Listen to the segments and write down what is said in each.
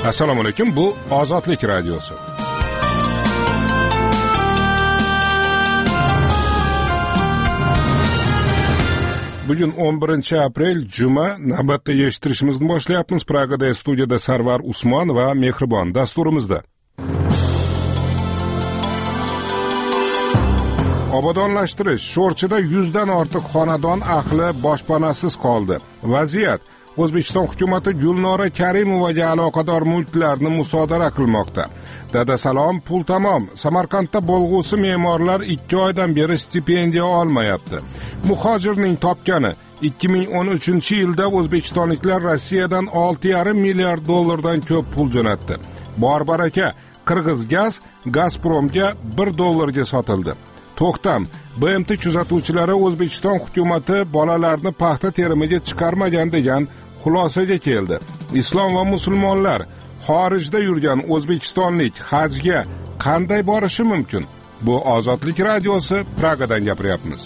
Assalomu alaykum, bu Ozodlik radiosi. Bugun 11-aprel juma, navbatda eshittirishimizni boshlayapmiz. Pragada studiyada Sarvar Usmon va Mehribon dasturimizda. Obodonlashtirish. Sho'rchida 100 dan ortiq xonadon ahli boshpanasiz qoldi. Vaziyat: O'zbekiston hukumati Gulnora Karimovaga aloqador mulklarni musodara qilmoqda. Dadasalom, pul tamom. Samarqandda bo'lg'usi me'morlar 2 oydan beri stipendiya olmayapti. Muhojirning topgani: 2013-yilda o'zbekistonliklar Rossiyadan 6,5 milliard dollardan ko'p pul jo'natdi. Bor baraka, Qirg'iz gaz Gazpromga $1 sotildi. To'xtam: BMT kuzatuvchilari O'zbekiston hukumati bolalarni paxta terimiga chiqarmagan degan xulosaga keldi. Islom va musulmonlar: xorijda yurgan o'zbekistonlik hajga qanday borishi mumkin? Bu Ozodlik radiosi, Pragadan gapiryapmiz.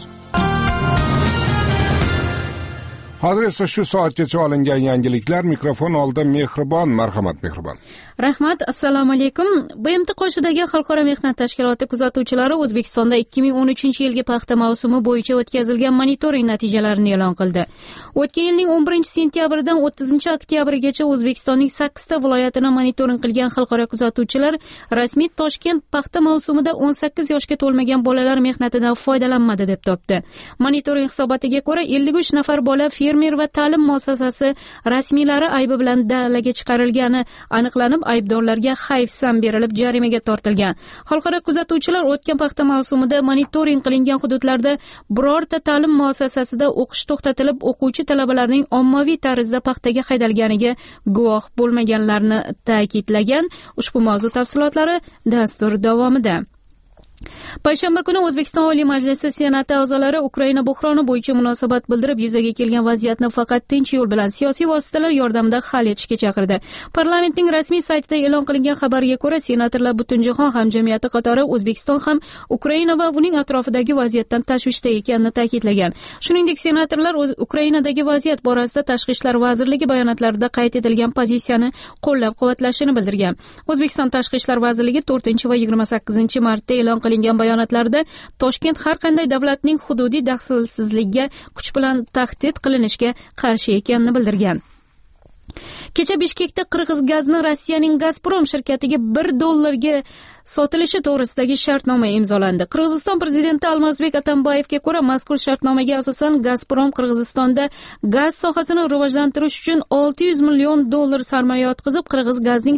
Hozir esa shu soatgacha olingan yangiliklar. Mikrofon oldida Mehribon. Marhamat Mehribon. Rahmat, assalomu alaykum. BMT qoshidagi Xalqaro mehnat tashkiloti kuzatuvchilari O'zbekistonda 2013-yilgi paxta mavsumi bo'yicha o'tkazilgan monitoring natijalarini e'lon qildi. O'tgan yilning 11-sentyabridan 30-oktyabrigacha O'zbekistonning 8 ta viloyatini monitoring qilgan xalqaro kuzatuvchilar rasmiy Toshkent paxta mavsumida 18 yoshga to'lmagan bolalar mehnatidan foydalanmadi deb topdi. Monitoring hisobotiga ko'ra 53 nafar bola fermer va ta'lim muassasasi rasmiylari aybi bilan dalaga chiqarilgani aniqlanib, aybdorlarga hayfsan berilib jarimaga tortilgan. Xalqaro kuzatuvchilar o'tgan paxta mavsumida monitoring qilingan hududlarda birorta ta'lim muassasasida o'qish to'xtatilib, o'quvchi talabalarning ommaviy tarzda paxtaga haydalganiga guvoh bo'lmaganlarni ta'kidlagan. Ushbu mavzu tafsilotlari dastur davomida. Payshanba kuni O'zbekiston Oliy Majlisi Senati a'zolari Ukraina buhroni bo'yicha munosabat bildirib, yuzaga kelgan vaziyatni faqat tinch yo'l bilan siyosiy vositalar yordamida hal etishga chaqirdi. Parlamentning rasmiy saytida e'lon qilingan xabarga ko'ra, senatorlar butunjahon hamjamiyati qatori O'zbekiston ham Ukraina va uning atrofidagi vaziyatdan tashvishda ekanini ta'kidlagan. Shuningdek, senatorlar Ukrainadagi vaziyat borasida Tashqi ishlar vazirligi bayonotlarida qayd etilgan pozitsiyani qo'llab-quvvatlashini bildirgan. O'zbekiston Tashqi ishlar vazirligi 4 va 28 martda e'lon qilingan bayonotlarda Toshkent har qanday davlatning hududiy daxlsizligiga kuch bilan tahdid qilinishga qarshi ekanini bildirgan. Kecha Bishkekda Qirg'iz gazni Rossiyaning Gazprom shirkatiga $1 sotilishi to'g'risidagi shartnoma imzolandi. Qirg'iziston prezidenti Almazbek Atambayevga ko'ra, mazkur shartnomaga asosan Gazprom Qirg'izistonda gaz sohasini rivojlantirish uchun $600 million sarmoya yotqizib, Qirg'iz gazning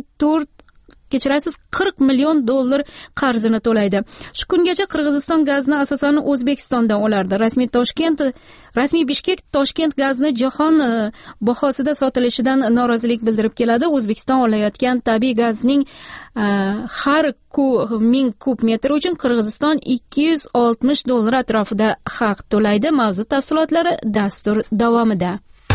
40 million dollar qarzini to'laydi. Shu kungacha Qirg'iziston gazni asosan O'zbekistondan olardi. Rasmiy Bishkek Toshkent gazni jahon bahosida sotilishidan norozilik bildirib keladi. O'zbekiston olayotgan tabiiy gazning har 1000 kub metr uchun Qirg'iziston $260 atrofida haq to'laydi. Mavzu tafsilotlari dastur davomida.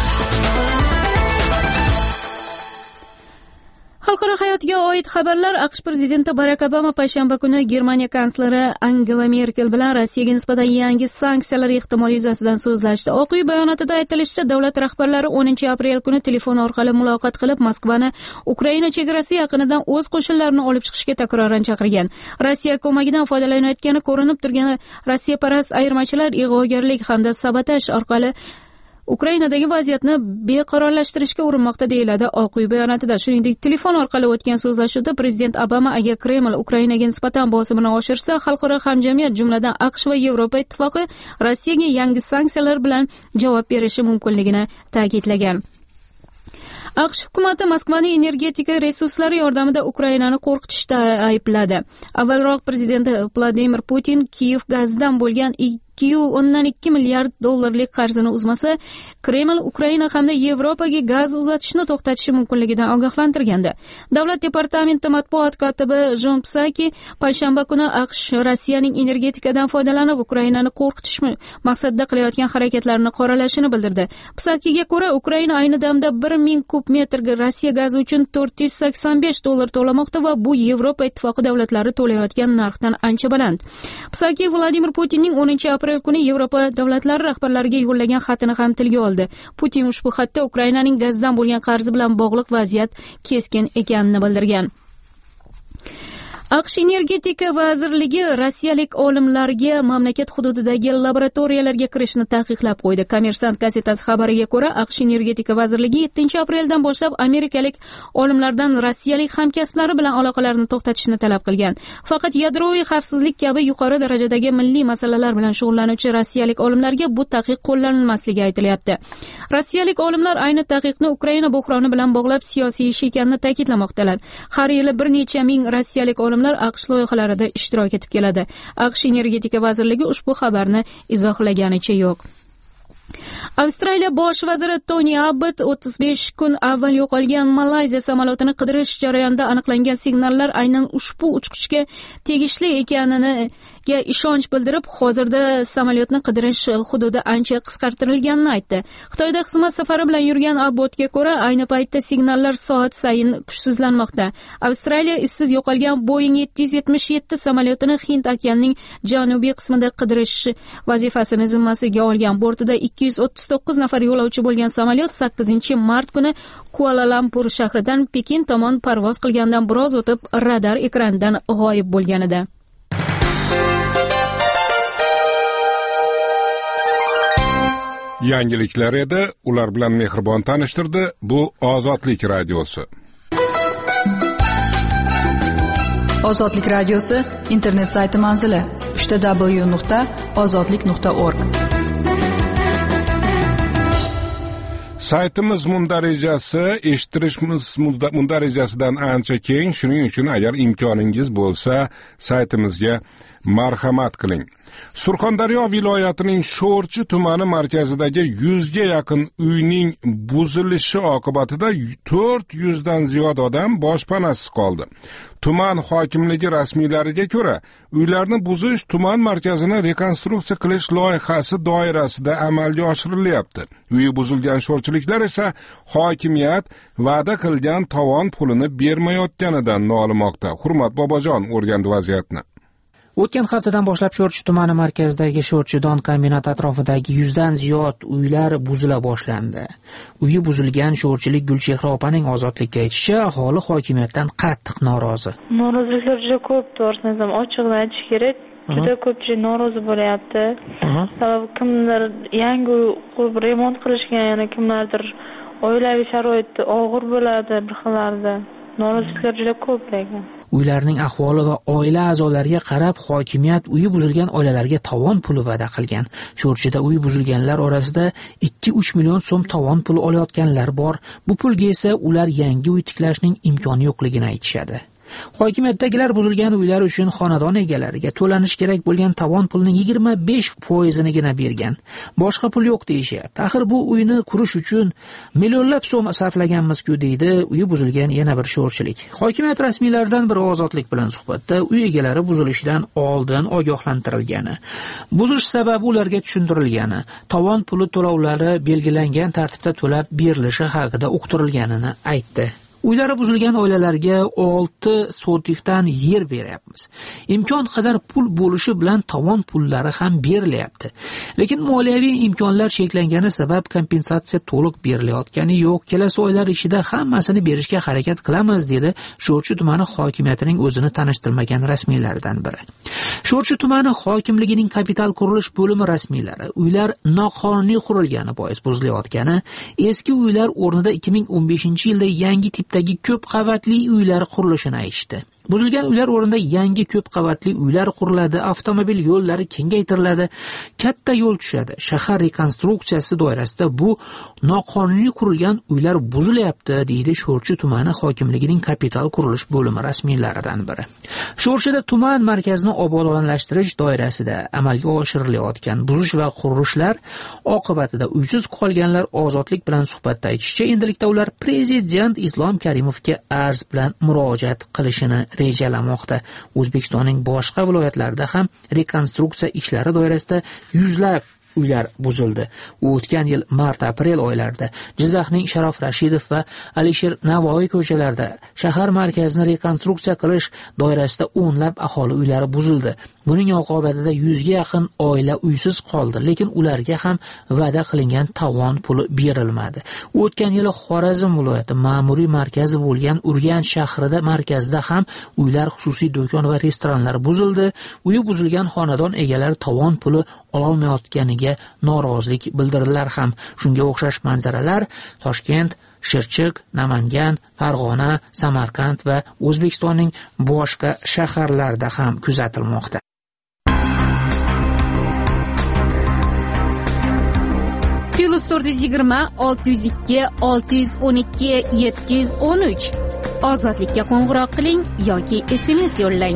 Xalqaro hayotga oid xabarlar. AQSh prezidenti Barak Obama payshanba kuni Germaniya kansleri Angela Merkel bilan Rossiyaga nisbatan yangi sanksiyalar ehtimoli yuzasidan so'zlashdi. Oq uy bayonotida aytilishicha, davlat rahbarlari 10-aprel kuni telefon orqali muloqot qilib, Moskvani Ukraina chegarasi yaqinidan o'z qo'shinlarini olib chiqishga takroran chaqirgan. Rossiya ko'magidan foydalanayotgani ko'rinib turgan Rossiyaparast ayirmachilar ig'vogarlik hamda sabotaj orqali Ukrainadagi vaziyatni beqarorlashtirishga urinmoqda, deyiladi Oq uy bayonotida. Shuningdek, telefon orqali o'tgan so'zlashuvda prezident Obama agar Kreml Ukrainaga nisbatan bosimini oshirsa, xalqaro hamjamiyat, jumladan AQSh va Yevropa ittifoqi Rossiyaga yangi sanksiyalar bilan javob berishi mumkinligini ta'kidlagan. AQSh hukumati Moskvaning energetika resurslari yordamida Ukrainani qo'rqitishda aybladi. Avvalroq prezident Vladimir Putin Kiyev gazidan bo'lgan $2.2 milliard qarzini uzmasa, Kreml Ukraina hamda Yevropaga gaz uzatishni to'xtatishi mumkinligidan ogohlantirgandi. Davlat departamenti matbuot kotibi Jon Psaki payshanba kuni AQSh Rossiyaning energetikadan foydalanib Ukrainani qo'rqitish maqsadida qilayotgan harakatlarini qoralashini bildirdi. Psakiga ko'ra, Ukraina ayni damda 1000 kub metrga Rossiya gazi uchun $485 to'lamoqda va bu Yevropa ittifoqi davlatlari to'layotgan narxdan ancha baland. Psaki Vladimir Putinning 10 aprel kuni Yevropa davlatlari rahbarlariga yo'llagan xatini ham tilga oldi. Putin ushbu xatda Ukrainaning gazdan bo'lgan qarzi bilan bog'liq vaziyat keskin ekanini bildirgan. AQSh energetika vazirligi rossiyalik olimlarga mamlakat hududidagi laboratoriyalarga kirishni taqiqlab qo'ydi. Kommersant gazetasi xabariga ko'ra, AQSh energetika vazirligi 7-apreldan boshlab amerikalik olimlardan rossiyalik hamkasblari bilan aloqalarni to'xtatishni talab qilgan. Faqat yadroviy xavfsizlik kabi yuqori darajadagi milliy masalalar bilan shug'ullanuvchi rossiyalik olimlarga bu taqiq qo'llanilmasligi aytilyapti. Rossiyalik olimlar ayni taqiqni Ukraina buhroni bilan bog'lab siyosiy ish ekanini ta'kidlamoqdalar. Har yili bir necha ming rossiyalik olimlar AQSh loyihalarida ishtirok etib keladi. AQSh energetika vazirligi ushbu xabarni izohlaganicha yo'q. Avstraliya bosh vaziri Tony Abbott 35 kun avval yo'qolgan Malayziya samolyotini qidirish jarayonida aniqlangan signallar aynan ushbu uchquchga tegishli ekaniga ishonch bildirib, hozirda samolyotni qidirish hududi ancha qisqartirilganini aytdi. Xitoyda xizmat safari bilan yurgan Abbottga ko'ra, ayni paytda signallar soat sayin kuchsizlanmoqda. Avstraliya izsiz yo'qolgan Boeing 777 samolyotini Hind okeanining janubiy qismida qidirish vazifasini zimmasiga olgan. Bortida 239 nafar yo'lovchi bo'lgan samolyot 8-mart kuni Kuala-Lumpur shahridan Pekin tomon parvoz qilgandan biroz o'tib radar ekranidan g'oyib bo'lgan edi. Yangiliklar edi, ular bilan mehribon tanishtirdi. Bu Ozodlik radiosi. Ozodlik radiosi internet sayti manzili www.ozodlik.org. Saytimiz mundarejasi eshittirishimiz mundarejasidan ancha keng, shuning uchun agar imkoningiz bo'lsa, saytimizga marhamat qiling. Surxondaryo viloyatining Sho'rchi tumani markazidagi 100 ga yaqin uyning buzilishi oqibatida 400 dan ziyod odam boshpanasiz qoldi. Tuman hokimligi rasmiylariga ko'ra, uylarni buzish tuman markazini rekonstruksiya qilish loyihasi doirasida amalga oshirilyapti. Uyi buzilgan sho'rchiliklar esa hokimiyat va'da qilgan tovon pulini bermayotganidan nolimoqda. Hurmat Bobojon o'rgandi vaziyatni. O'tgan haftadan boshlab Sho'rchi tumani markazidagi Sho'rchi don kombinati atrofidagi 100 dan ziyod uylar buzila boshlandi. Uyi buzilgan sho'rchilik Gulchehra opaning Ozodlikka aytishicha, aholi hokimiyatdan qattiq norozi. Noroziliklar juda ko'p, to'g'risini ochiqdan aytish kerak. Juda ko'pchilik norozi bo'lyapti. Sababi kimlar yangi uy qurib remont qilishgan, yana kimlardir oilaviy sharoiti og'ir bo'ladi bir xillarda. Noroziliklar juda ko'p lekin. Uylarning ahvoli va oila a'zolariga qarab hokimiyat uyi buzilgan oilalarga tovon puli va'da qilgan. Sho'rchida uyi buzilganlar orasida 2-3 million so'm tovon puli olayotganlar bor. Bu pulga esa ular yangi uy tiklashning imkoni yo'qligini aytishadi. Hokimiyatdagilar buzilgan uylar uchun xonadon egalariga to'lanish kerak bo'lgan tovon pulning 25%nigina bergan. Boshqa pul yo'q deyishyapti. Axir bu uyni qurish uchun millionlab so'm sarflaganmiz-ku deydi uyi buzilgan yana bir sho'rchilik. Hokimiyat rasmiylaridan biri Ozodlik bilan suhbatda uy egalari buzilishidan oldin ogohlantirilgani, buzish sababi ularga tushuntirilgani, tovon puli to'lovlari belgilangan tartibda to'lab berilishi haqida uqtirilganini aytdi. Uylari buzilgan oilalarga 6 sotikdan yer beryapmiz. Imkon qadar pul bo'lishi bilan tovon pullari ham berilyapti. Lekin moliyaviy imkonlar cheklangani sabab kompensatsiya to'liq berilayotgani yo'q. Kelasi oylar ichida hammasini berishga harakat qilamiz, dedi Sho'rchi tumani hokimiyatining o'zini tanishtirmagan rasmiylardan biri. Sho'rchi tumani hokimligining kapital qurilish bo'limi rasmiylari uylar noqonuniy qurilgani bois buzilayotgani, eski uylar o'rnida 2015-yilda yangi tipdagi ko'p qavatli uylar qurilishini aytishdi. Buzilgan uylar o'rnida yangi ko'p qavatli uylar quriladi, avtomobil yo'llari kengaytiriladi, katta yo'l tushadi. Shahar rekonstruksiyasi doirasida bu noqonuniy qurilgan uylar buzilyapti, deydi Sho'rchi tumani hokimligining kapital qurilish bo'limi rasmiylaridan biri. Sho'rchida tuman markazini obodonlashtirish doirasida amalga oshirilayotgan buzish va qurilishlar oqibatida uysiz qolganlar Ozodlik bilan suhbatda aytishicha, endilikda ular prezident Islom Karimovga arz bilan murojaat qilishini rejalamoqda. O'zbekistonning boshqa viloyatlarida ham rekonstruksiya ishlari doirasida yuzlab uylar buzildi. O'tgan yil mart-aprel oylarida Jizzaxning Sharof Rashidov va Alisher Navoiy ko'chalarida shahar markazini rekonstruksiya qilish doirasida o'nlab aholi uylari buzildi. Buning oqibatida 100 ga yaqin oila uysiz qoldi, lekin ularga ham va'da qilingan tovon puli berilmadi. O'tgan yili Xorazm viloyati ma'muriy markazi bo'lgan Urganch shahrida markazida ham uylar, xususiy do'kon va restoranlar buzildi. Uyi buzilgan xonadon egalari tovon puli ololmayotganiga norozilik bildirdilar ham. Shunga o'xshash manzaralar Toshkent, Shirchiq, Namangan, Farg'ona, Samarqand va O'zbekistonning boshqa shaharlarida ham kuzatilmoqda. + 420 602 612 713 Ozodlikka qo'ng'iroq qiling yoki SMS yo'llang.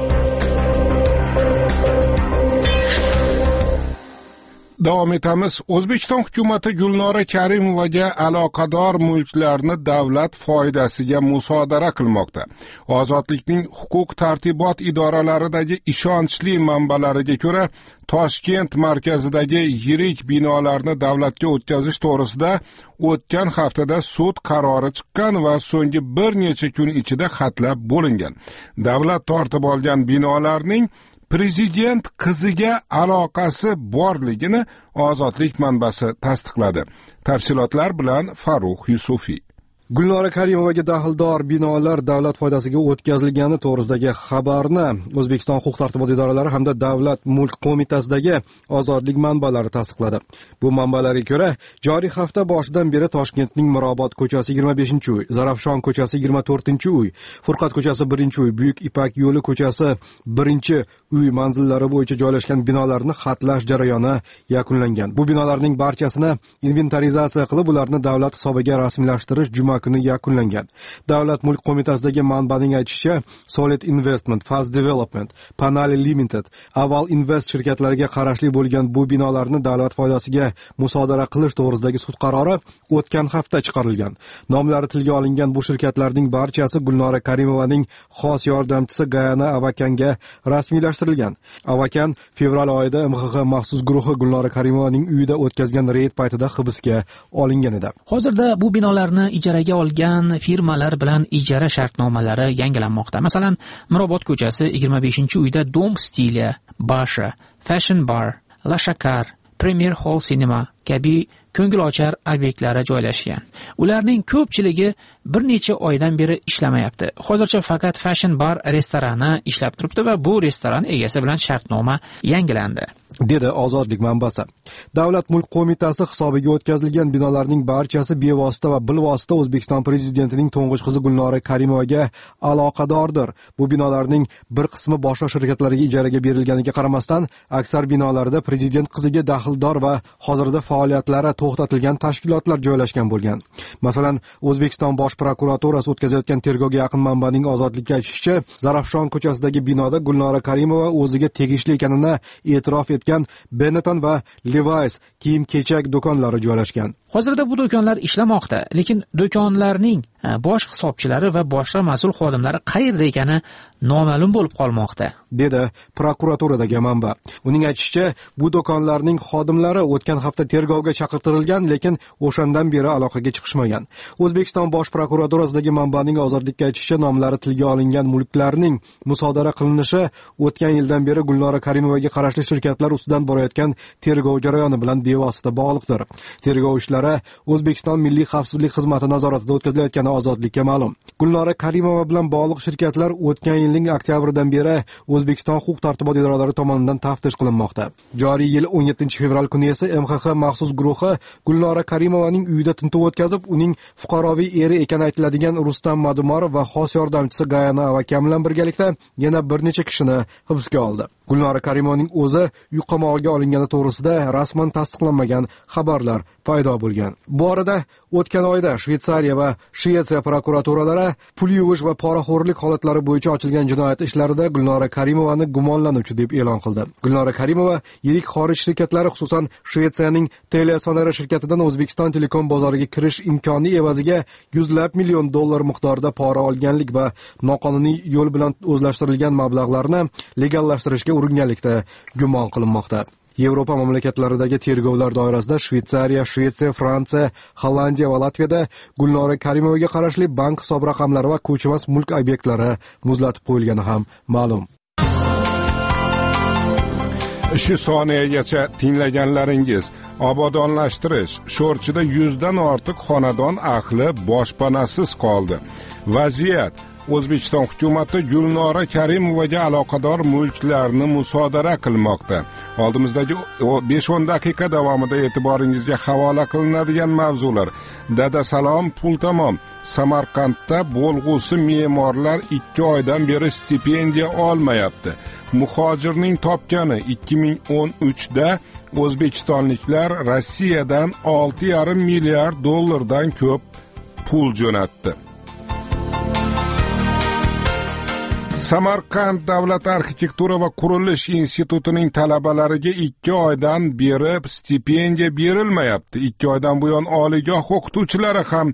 Davom etamiz. O'zbekiston hukumati Gulnora Karimovaga aloqador mulklarni davlat foydasiga musodara qilmoqda. Ozodlikning huquq tartibot idoralaridagi ishonchli manbalariga ko'ra, Toshkent markazidagi yirik binolarni davlatga o'tkazish to'g'risida o'tgan haftada sud qarori chiqqan va so'nggi bir necha kun ichida xatlab bo'lingan. Davlat tortib olgan binolarning Prezident qiziga aloqasi borligini Ozodlik manbasi tasdiqladi. Tafsilotlar bilan Farruh Yusufiy. Gulnora Karimovaga daxldor binolar davlat foydasiga o'tkazilgani to'g'risidagi xabarni O'zbekiston huquq-tartibot idoralari hamda Davlat mulk qo'mitasidagi Ozodlik manbalari tasdiqladi. Bu manbalarga ko'ra, joriy hafta boshidan beri Toshkentning Mirobod ko'chasi 25-uy, Zarafshon ko'chasi 24-uy, Furqat ko'chasi 1-uy, Buyuk Ipak yo'li ko'chasi 1-uy manzillari bo'yicha joylashgan binolarni xatlash jarayoni yakunlangan. Bu binolarning barchasini inventarizatsiya qilib, ularni davlat hisobiga rasmiylashtirish juma kuni yakunlangan. Davlat mulk qo'mitasidagi manbaning aytishicha, Solid Investment, Fast Development, Panali Limited, Aval Invest shirkatlariga qarashli bo'lgan bu binolarni davlat foydasiga musodara qilish to'g'risidagi sud qarori o'tgan hafta chiqarilgan. Nomlari tilga olingan bu shirkatlarning barchasi Gulnora Karimovaning xos yordamchisi Gayana Avakanga rasmiylashtirilgan. Avakan fevral oyida MXX maxsus guruhi Gulnora Karimovaning uyida o'tkazgan reyd paytida hibsga olingan edi. Hozirda bu binolarni ijaraga olgan firmalar bilan ijara shartnomalari yangilanmoqda. Masalan, Mirobod ko'chasi 25-uyda Dom Stili, Basha, Fashion Bar, La Shakar, Premier Hall Cinema kabi ko'ngilochar obyektlari joylashgan. Ularning ko'pchiligi bir necha oydan beri ishlamayapti. Hozircha faqat Fashion Bar restorani ishlab turibdi va bu restoran egasi bilan shartnoma yangilandi, dedi Ozodlik manbasi. Davlat mulk qo'mitasi hisobiga o'tkazilgan binolarning barchasi bevosita va bilvosita O'zbekiston prezidentining to'ng'ich qizi Gulnora Karimovaga aloqadordir. Bu binolarning bir qismi boshqa shirkatlarga ijaraga berilganiga qaramasdan, aksar binolarda prezident qiziga daxldor va hozirda faoliyatlari to'xtatilgan tashkilotlar joylashgan bo'lgan. Masalan, O'zbekiston bosh prokuraturasi o'tkazayotgan tergovga yaqin manbaning Ozodlikka aytishicha, Zarafshon ko'chasidagi binoda Gulnora Karimova o'ziga tegishli ekanini e'tirof etgan Benetton va Levi's kiyim-kechak do'konlari joylashgan. Hozirda bu do'konlar ishlamoqda, lekin do'konlarning bosh hisobchilari va boshqa mas'ul xodimlari qayerda ekani noma'lum bo'lib qolmoqda, dedi prokuraturadagi manba. Uning aytishicha, bu do'konlarning xodimlari o'tgan hafta tergovga chaqirtirilgan, lekin o'shandan beri aloqaga chiqishmagan. O'zbekiston bosh prokuraturasidagi manbaning Ozodlikka aytishicha, nomlari tilga olingan mulklarning musodara qilinishi o'tgan yildan beri Gulnora Karimovaga qarashli shirkatlar ustidan borayotgan tergov jarayoni bilan bevosita bog'liqdir. Tergov ishlari O'zbekiston Milliy xavfsizlik xizmati nazoratida o'tkazilayotgani Ozodlikka ma'lum. Gulnora Karimova bilan bog'liq shirkatlar o'tgan yilning oktyabridan beri O'zbekiston huquq-tartibot idoralari tomonidan taftish qilinmoqda. Joriy yil 17-fevral kuni esa MXX maxsus guruhi Gulnora Karimovaning uyida tintuv o'tkazib, uning fuqaroviy eri ekani aytiladigan Rustam Madumarov va xos yordamchisi Gayana Avakam bilan birgalikda yana bir necha kishini hibsga oldi. Gulnora Karimovaning o'zi uy qamog'iga olingani to'g'risida rasman tasdiqlanmagan xabarlar paydo bo'lgan. Bu orada o'tgan oyda Shveysariya va Shvetsiya prokuraturalari pul yuvish va poraxo'rlik holatlari bo'yicha ochilgan jinoyat ishlarida Gulnora Karimovani gumonlanuvchi deb e'lon qildi. Gulnora Karimova yirik xorij shirkatlari, xususan Shvetsiyaning Telesonera shirkatidan O'zbekiston telekom bozoriga kirish imkoni evaziga $100 million miqdorida pora olganlik va noqonuniy yo'l bilan o'zlashtirilgan mablag'larni legallashtirishga uringanlikda gumon qilinmoqda. Yevropa mamlakatlaridagi tergovlar doirasida Shveysariya, Shvetsiya, Fransiya, Hollandiya va Latviyada Gulnora Karimovaga qarashli bank hisob raqamlari va ko'chmas mulk obyektlari muzlatib qo'yilgani ham ma'lum. Shu soniyagacha tinglaganlaringiz obodonlashtirish Sho'rchida 100 dan ortiq xonadon ahli boshpanasiz qoldi. Vaziyat: O'zbekiston hukumati Gulnora Karimovaga aloqador mulklarni musodara qilmoqda. Oldimizdagi 5-10 daqiqa davomida e'tiboringizga havola qilinadigan mavzular: Dada salom, pul tamom. Samarqandda bo'lg'usi me'morlar 2 oydan beri stipendiya olmayapti. Muhojirning topgani: 2013da o'zbekistonliklar Rossiyadan 6,5 milliard dollardan ko'p pul jo'natdi. Samarqand davlat arxitektura va qurilish institutining talabalariga 2 oydan beri stipendiya berilmayapti. 2 oydan buyon oliygoh o'qituvchilari ham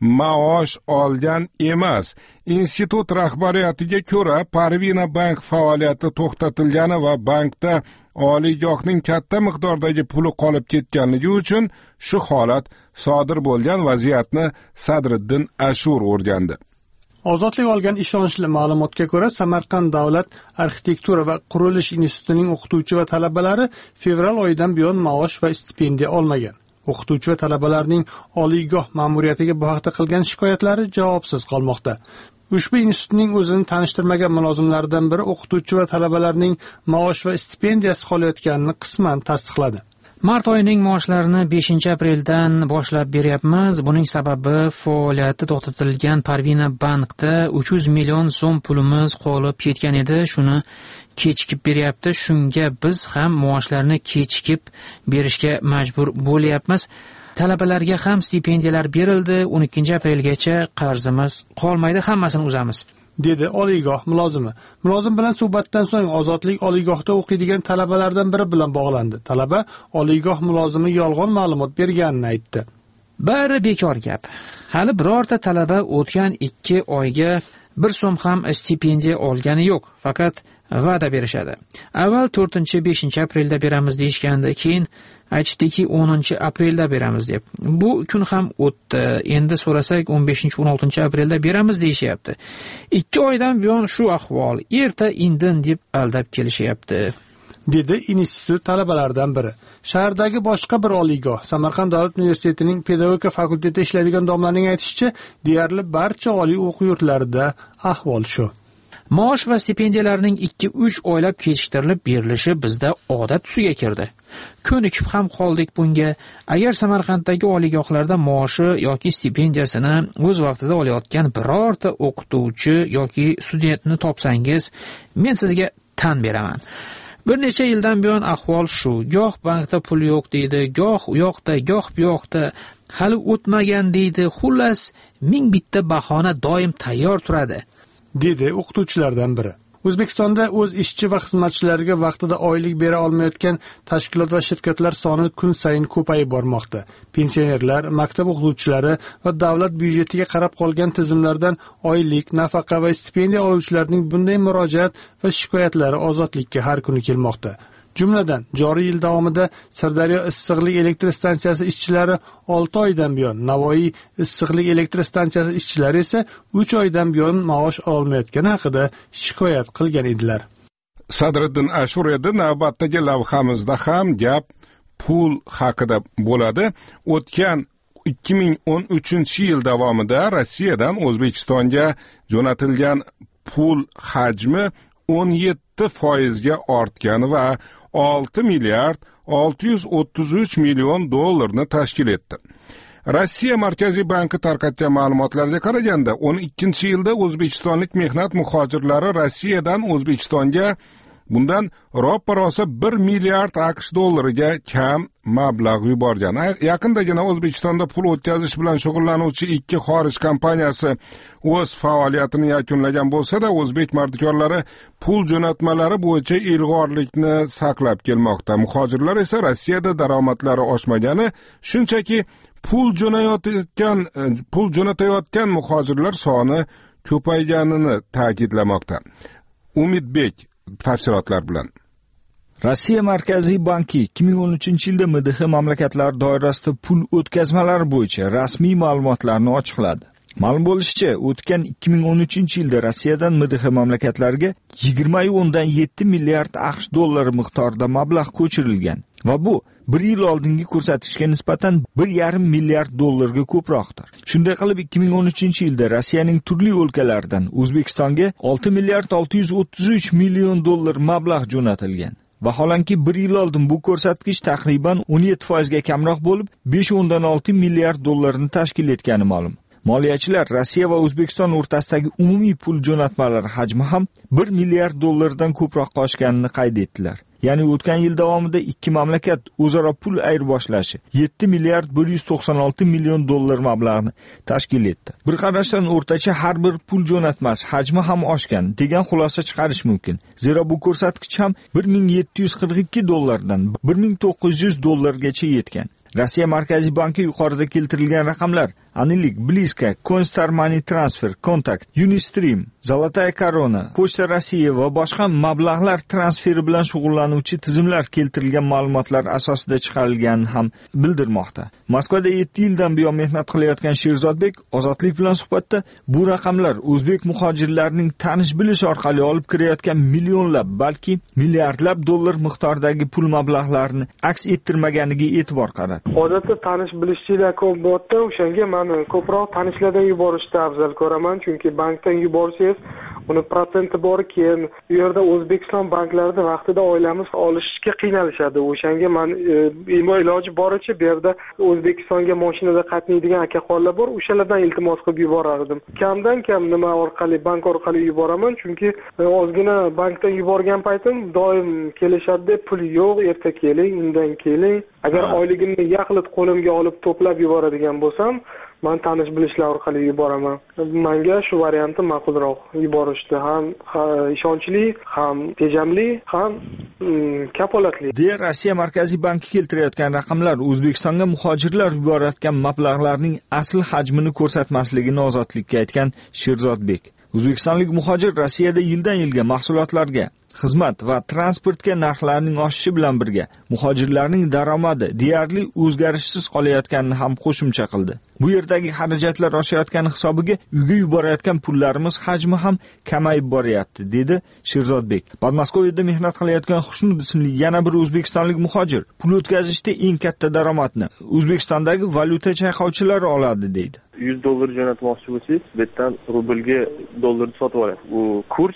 maosh olgan emas. Institut rahbariyatiga ko'ra, Parvina bank faoliyati to'xtatilgani va bankda oliygohning katta miqdordagi puli qolib ketganligi uchun shu holat sodir bo'lgan vaziyatni Sadriddin Ashur o'rgandi. Ozodlik olgan ishonchli ma'lumotga ko'ra, Samarqand davlat arxitektura va qurilish institutining o'qituvchi va talabalari fevral oyidan buyon maosh va stipendiya olmagan. O'qituvchi va talabalarning oliygoh ma'muriyatiga bu haqda qilgan shikoyatlari javobsiz qolmoqda. Ushbu institutning o'zini tanishtirmagan mulozimlaridan biri o'qituvchi va talabalarning maosh va stipendiyasi qolayotganini qisman tasdiqladi. Mart oyining maoshlarini 5-apreldan boshlab beryapmiz. Buning sababi faoliyati to'xtatilgan Parvina bankda 300 million so'm pulimiz qolib ketgan edi. Shuni kechikib beryapti. Shunga biz ham maoshlarni kechikib berishga majbur bo'lyapmiz. Talabalarga ham stipendiyalar berildi. 12-aprelgacha qarzimiz qolmaydi, hammasini uzamiz, dedi oliygoh mulozimi. Mulozim bilan suhbatdan so'ng Ozodlik oliygohda o'qiydigan talabalardan biri bilan bog'landi. Talaba oliygoh mulozimi yolg'on ma'lumot berganini aytdi. Bari bekor gap. Hali birorta talaba o'tgan 2 oyga 1 so'm ham stipendiya olgani yo'q. Faqat va'da berishadi. Avval 4-5-aprelda beramiz deyishganda, keyin aytishdiki 10-aprelda beramiz deb. Bu kun ham o'tdi. Endi so'rasak 15-16-aprelda beramiz deyishyapti. 2 oydan buyon shu ahvol. Erta-indin deb aldab kelishyapti, dedi institut talabalaridan biri. Shahardagi boshqa bir oliygoh, Samarqand davlat universitetining pedagogika fakultetida ishlaydigan domlaning aytishicha, deyarli barcha oliy o'quv yurtlarida ahvol shu. Maosh va stipendiyalarning 2-3 oylab kechiktirilib berilishi bizda odat tusiga kirdi. Ko'nikib ham qoldik bunga. Agar Samarqanddagi oliygohlarda maoshi yoki stipendiyasini o'z vaqtida olayotgan birorta o'qituvchi yoki studentni topsangiz, men sizga tan beraman. Bir necha yildan buyon ahvol shu. Goh bankda pul yo'q deydi, goh u yoqda, goh bu yoqda, hali o'tmagan deydi. Xullas, 1000 bitta bahona doim tayyor turadi, dedi o'qituvchilardan biri. O'zbekistonda o'z ishchi va xizmatchilariga vaqtida oylik bera olmayotgan tashkilot va shirkatlar soni kun sayin ko'payib bormoqda. Pensionerlar, maktab o'qituvchilari va davlat byudjetiga qarab qolgan tizimlardan oylik, nafaqa va stipendiya oluvchilarning bunday murojaat va shikoyatlari Ozodlikka har kuni kelmoqda. Jumladan, joriy yil davomida Sirdaryo issiqlik elektr stansiyasi ishchilari 6 oydan buyon, Navoiy issiqlik elektr stansiyasi ishchilari esa 3 oydan buyon maosh olmayotgani haqida shikoyat qilgan edilar. Sadriddin Ashur edi. Navbatdagi lavhamizda ham gap pul haqida bo'ladi. O'tgan 2013-yil davomida Rossiyadan O'zbekistonga jo'natilgan pul hajmi 17% ortgan va 6 milliard 633 million dollarni tashkil etdi. Rossiya Markaziy banki tarqatgan ma'lumotlarga qaraganda, 12-yilda o'zbekistonlik mehnat muhojirlari Rossiyadan O'zbekistonga bundan roppa-rosa 1 milliard AQSh dollariga kam mablag' yuborgan. Yaqindagina O'zbekistonda pul o'tkazish bilan shug'ullanuvchi 2 xorij kompaniyasi o'z faoliyatini yakunlagan bo'lsa-da, o'zbek mardikorlari pul jo'natmalari bo'yicha ilg'orlikni saqlab kelmoqda. Muhojirlar esa Rossiyada daromadlari oshmagani, shunchaki pul jo'natayotgan muhojirlar soni ko'payganini ta'kidlamoqda. Umidbek tafsilotlar bilan. Rossiya Markaziy banki 2013-yilda MDH mamlakatlar doirasida pul o'tkazmalari bo'yicha rasmiy ma'lumotlarni ochiqladi. Ma'lum bo'lishicha, o'tgan 2013-yilda Rossiyadan MDH mamlakatlariga 20,7 milliard AQSh dollari miqdorida mablag' ko'chirilgan va bu 1 yil oldingi ko'rsatkichga nisbatan 1,5 milliard dollarga ko'proqdir. Shunday qilib 2013-yilda Rossiyaning turli o'lkalaridan O'zbekistonga 6 milliard 633 million dollar mablag' jo'natilgan. Vaholanki 1 yil oldin bu ko'rsatkich taxriban 17% ga kamroq bo'lib, 5,6 milliard dollarni tashkil etgani ma'lum. Moliyachilar Rossiya va O'zbekiston o'rtasidagi umumiy pul jo'natmalari hajmi ham 1 milliard dollardan ko'proq oshganini qayd etdilar. Ya'ni o'tgan yil davomida ikki mamlakat o'zaro pul ayirboshlashi 7 milliard 196 million dollar mablag'ni tashkil etdi. Bir qarashdan o'rtacha har bir pul jo'natmasi hajmi ham oshgan degan xulosa chiqarish mumkin. Zero bu ko'rsatkich ham 1742 dollardan 1900 dollargacha yetgan. Rossiya Markaziy banki yuqorida keltirilgan raqamlar Anilik, Bliska, Coinstar Money Transfer, Kontakt, Unistream, Zolotaya Korona, Pochta Rossiya va boshqa mablag'lar transferi bilan shug'ullanuvchi tizimlar keltirilgan ma'lumotlar asosida chiqarilganini ham bildirmoqda. Moskvada 7 yildan buyon mehnat qilayotgan Sherzodbek Ozodlik bilan suhbatda bu raqamlar o'zbek muhojirlarining tanish-bilish orqali olib kirayotgan millionlab, balki milliardlab dollar miqdoridagi pul mablag'larini aks ettirmaganiga e'tibor qaratdi. Odatda tanish-bilishchilar ko'p bo'lsa, o'shanga men ko'proq tanishlardan yuborishni afzal ko'raman, chunki bankdan yuborsangiz uni protsenti bor, keyin u yerda O'zbekiston banklarida vaqtida oilamiz olishga qiynalishadi. O'shanga men iloji boricha bu yerda O'zbekistonga mashinada qatnaydigan aka-qonlar bor, o'shalardan iltimos qilib yuborardim. Kamdan kam nima orqali, bank orqali yuboraman, chunki ozgina bankdan yuborgan paytim doim kelishadi, pul yo'q, erta keling, undan keling. Agar oyligimni yaqlit qo'limga olib to'plab yuboradigan bo'lsam, men tanish-bilishlar orqali yuboraman. Menga shu varianti ma'qulroq yuborishdi. Ham ishonchli, ham tejamli, ham kafolatli. Deya Rossiya Markaziy banki keltirayotgan raqamlar O'zbekistonga muhojirlar yuborayotgan mablag'larning asl hajmini ko'rsatmasligini Ozodlikka aytgan Sherzodbek. O'zbekistonlik muhojir Rossiyada yildan yilga mahsulotlarga, xizmat va transportga narxlarning oshishi bilan birga muhojirlarning daromadi deyarli o'zgarishsiz qolayotganini ham qo'shimcha qildi. Bu yerdagi xarajatlar oshayotgani hisobiga uyga yuborayotgan pullarimiz hajmi ham kamayib boryapti, dedi Sherzodbek. Podmoskoviyada mehnat qilayotgan Xushnud ismli yana bir o'zbekistonlik muhojir pul o'tkazishda eng katta daromadni O'zbekistondagi valyuta chayqovchilari oladi, deydi. 100 dollar jo'natmoqchi bo'lsangiz, bu yerdan rublga dollarni sotib olasiz. Bu kurs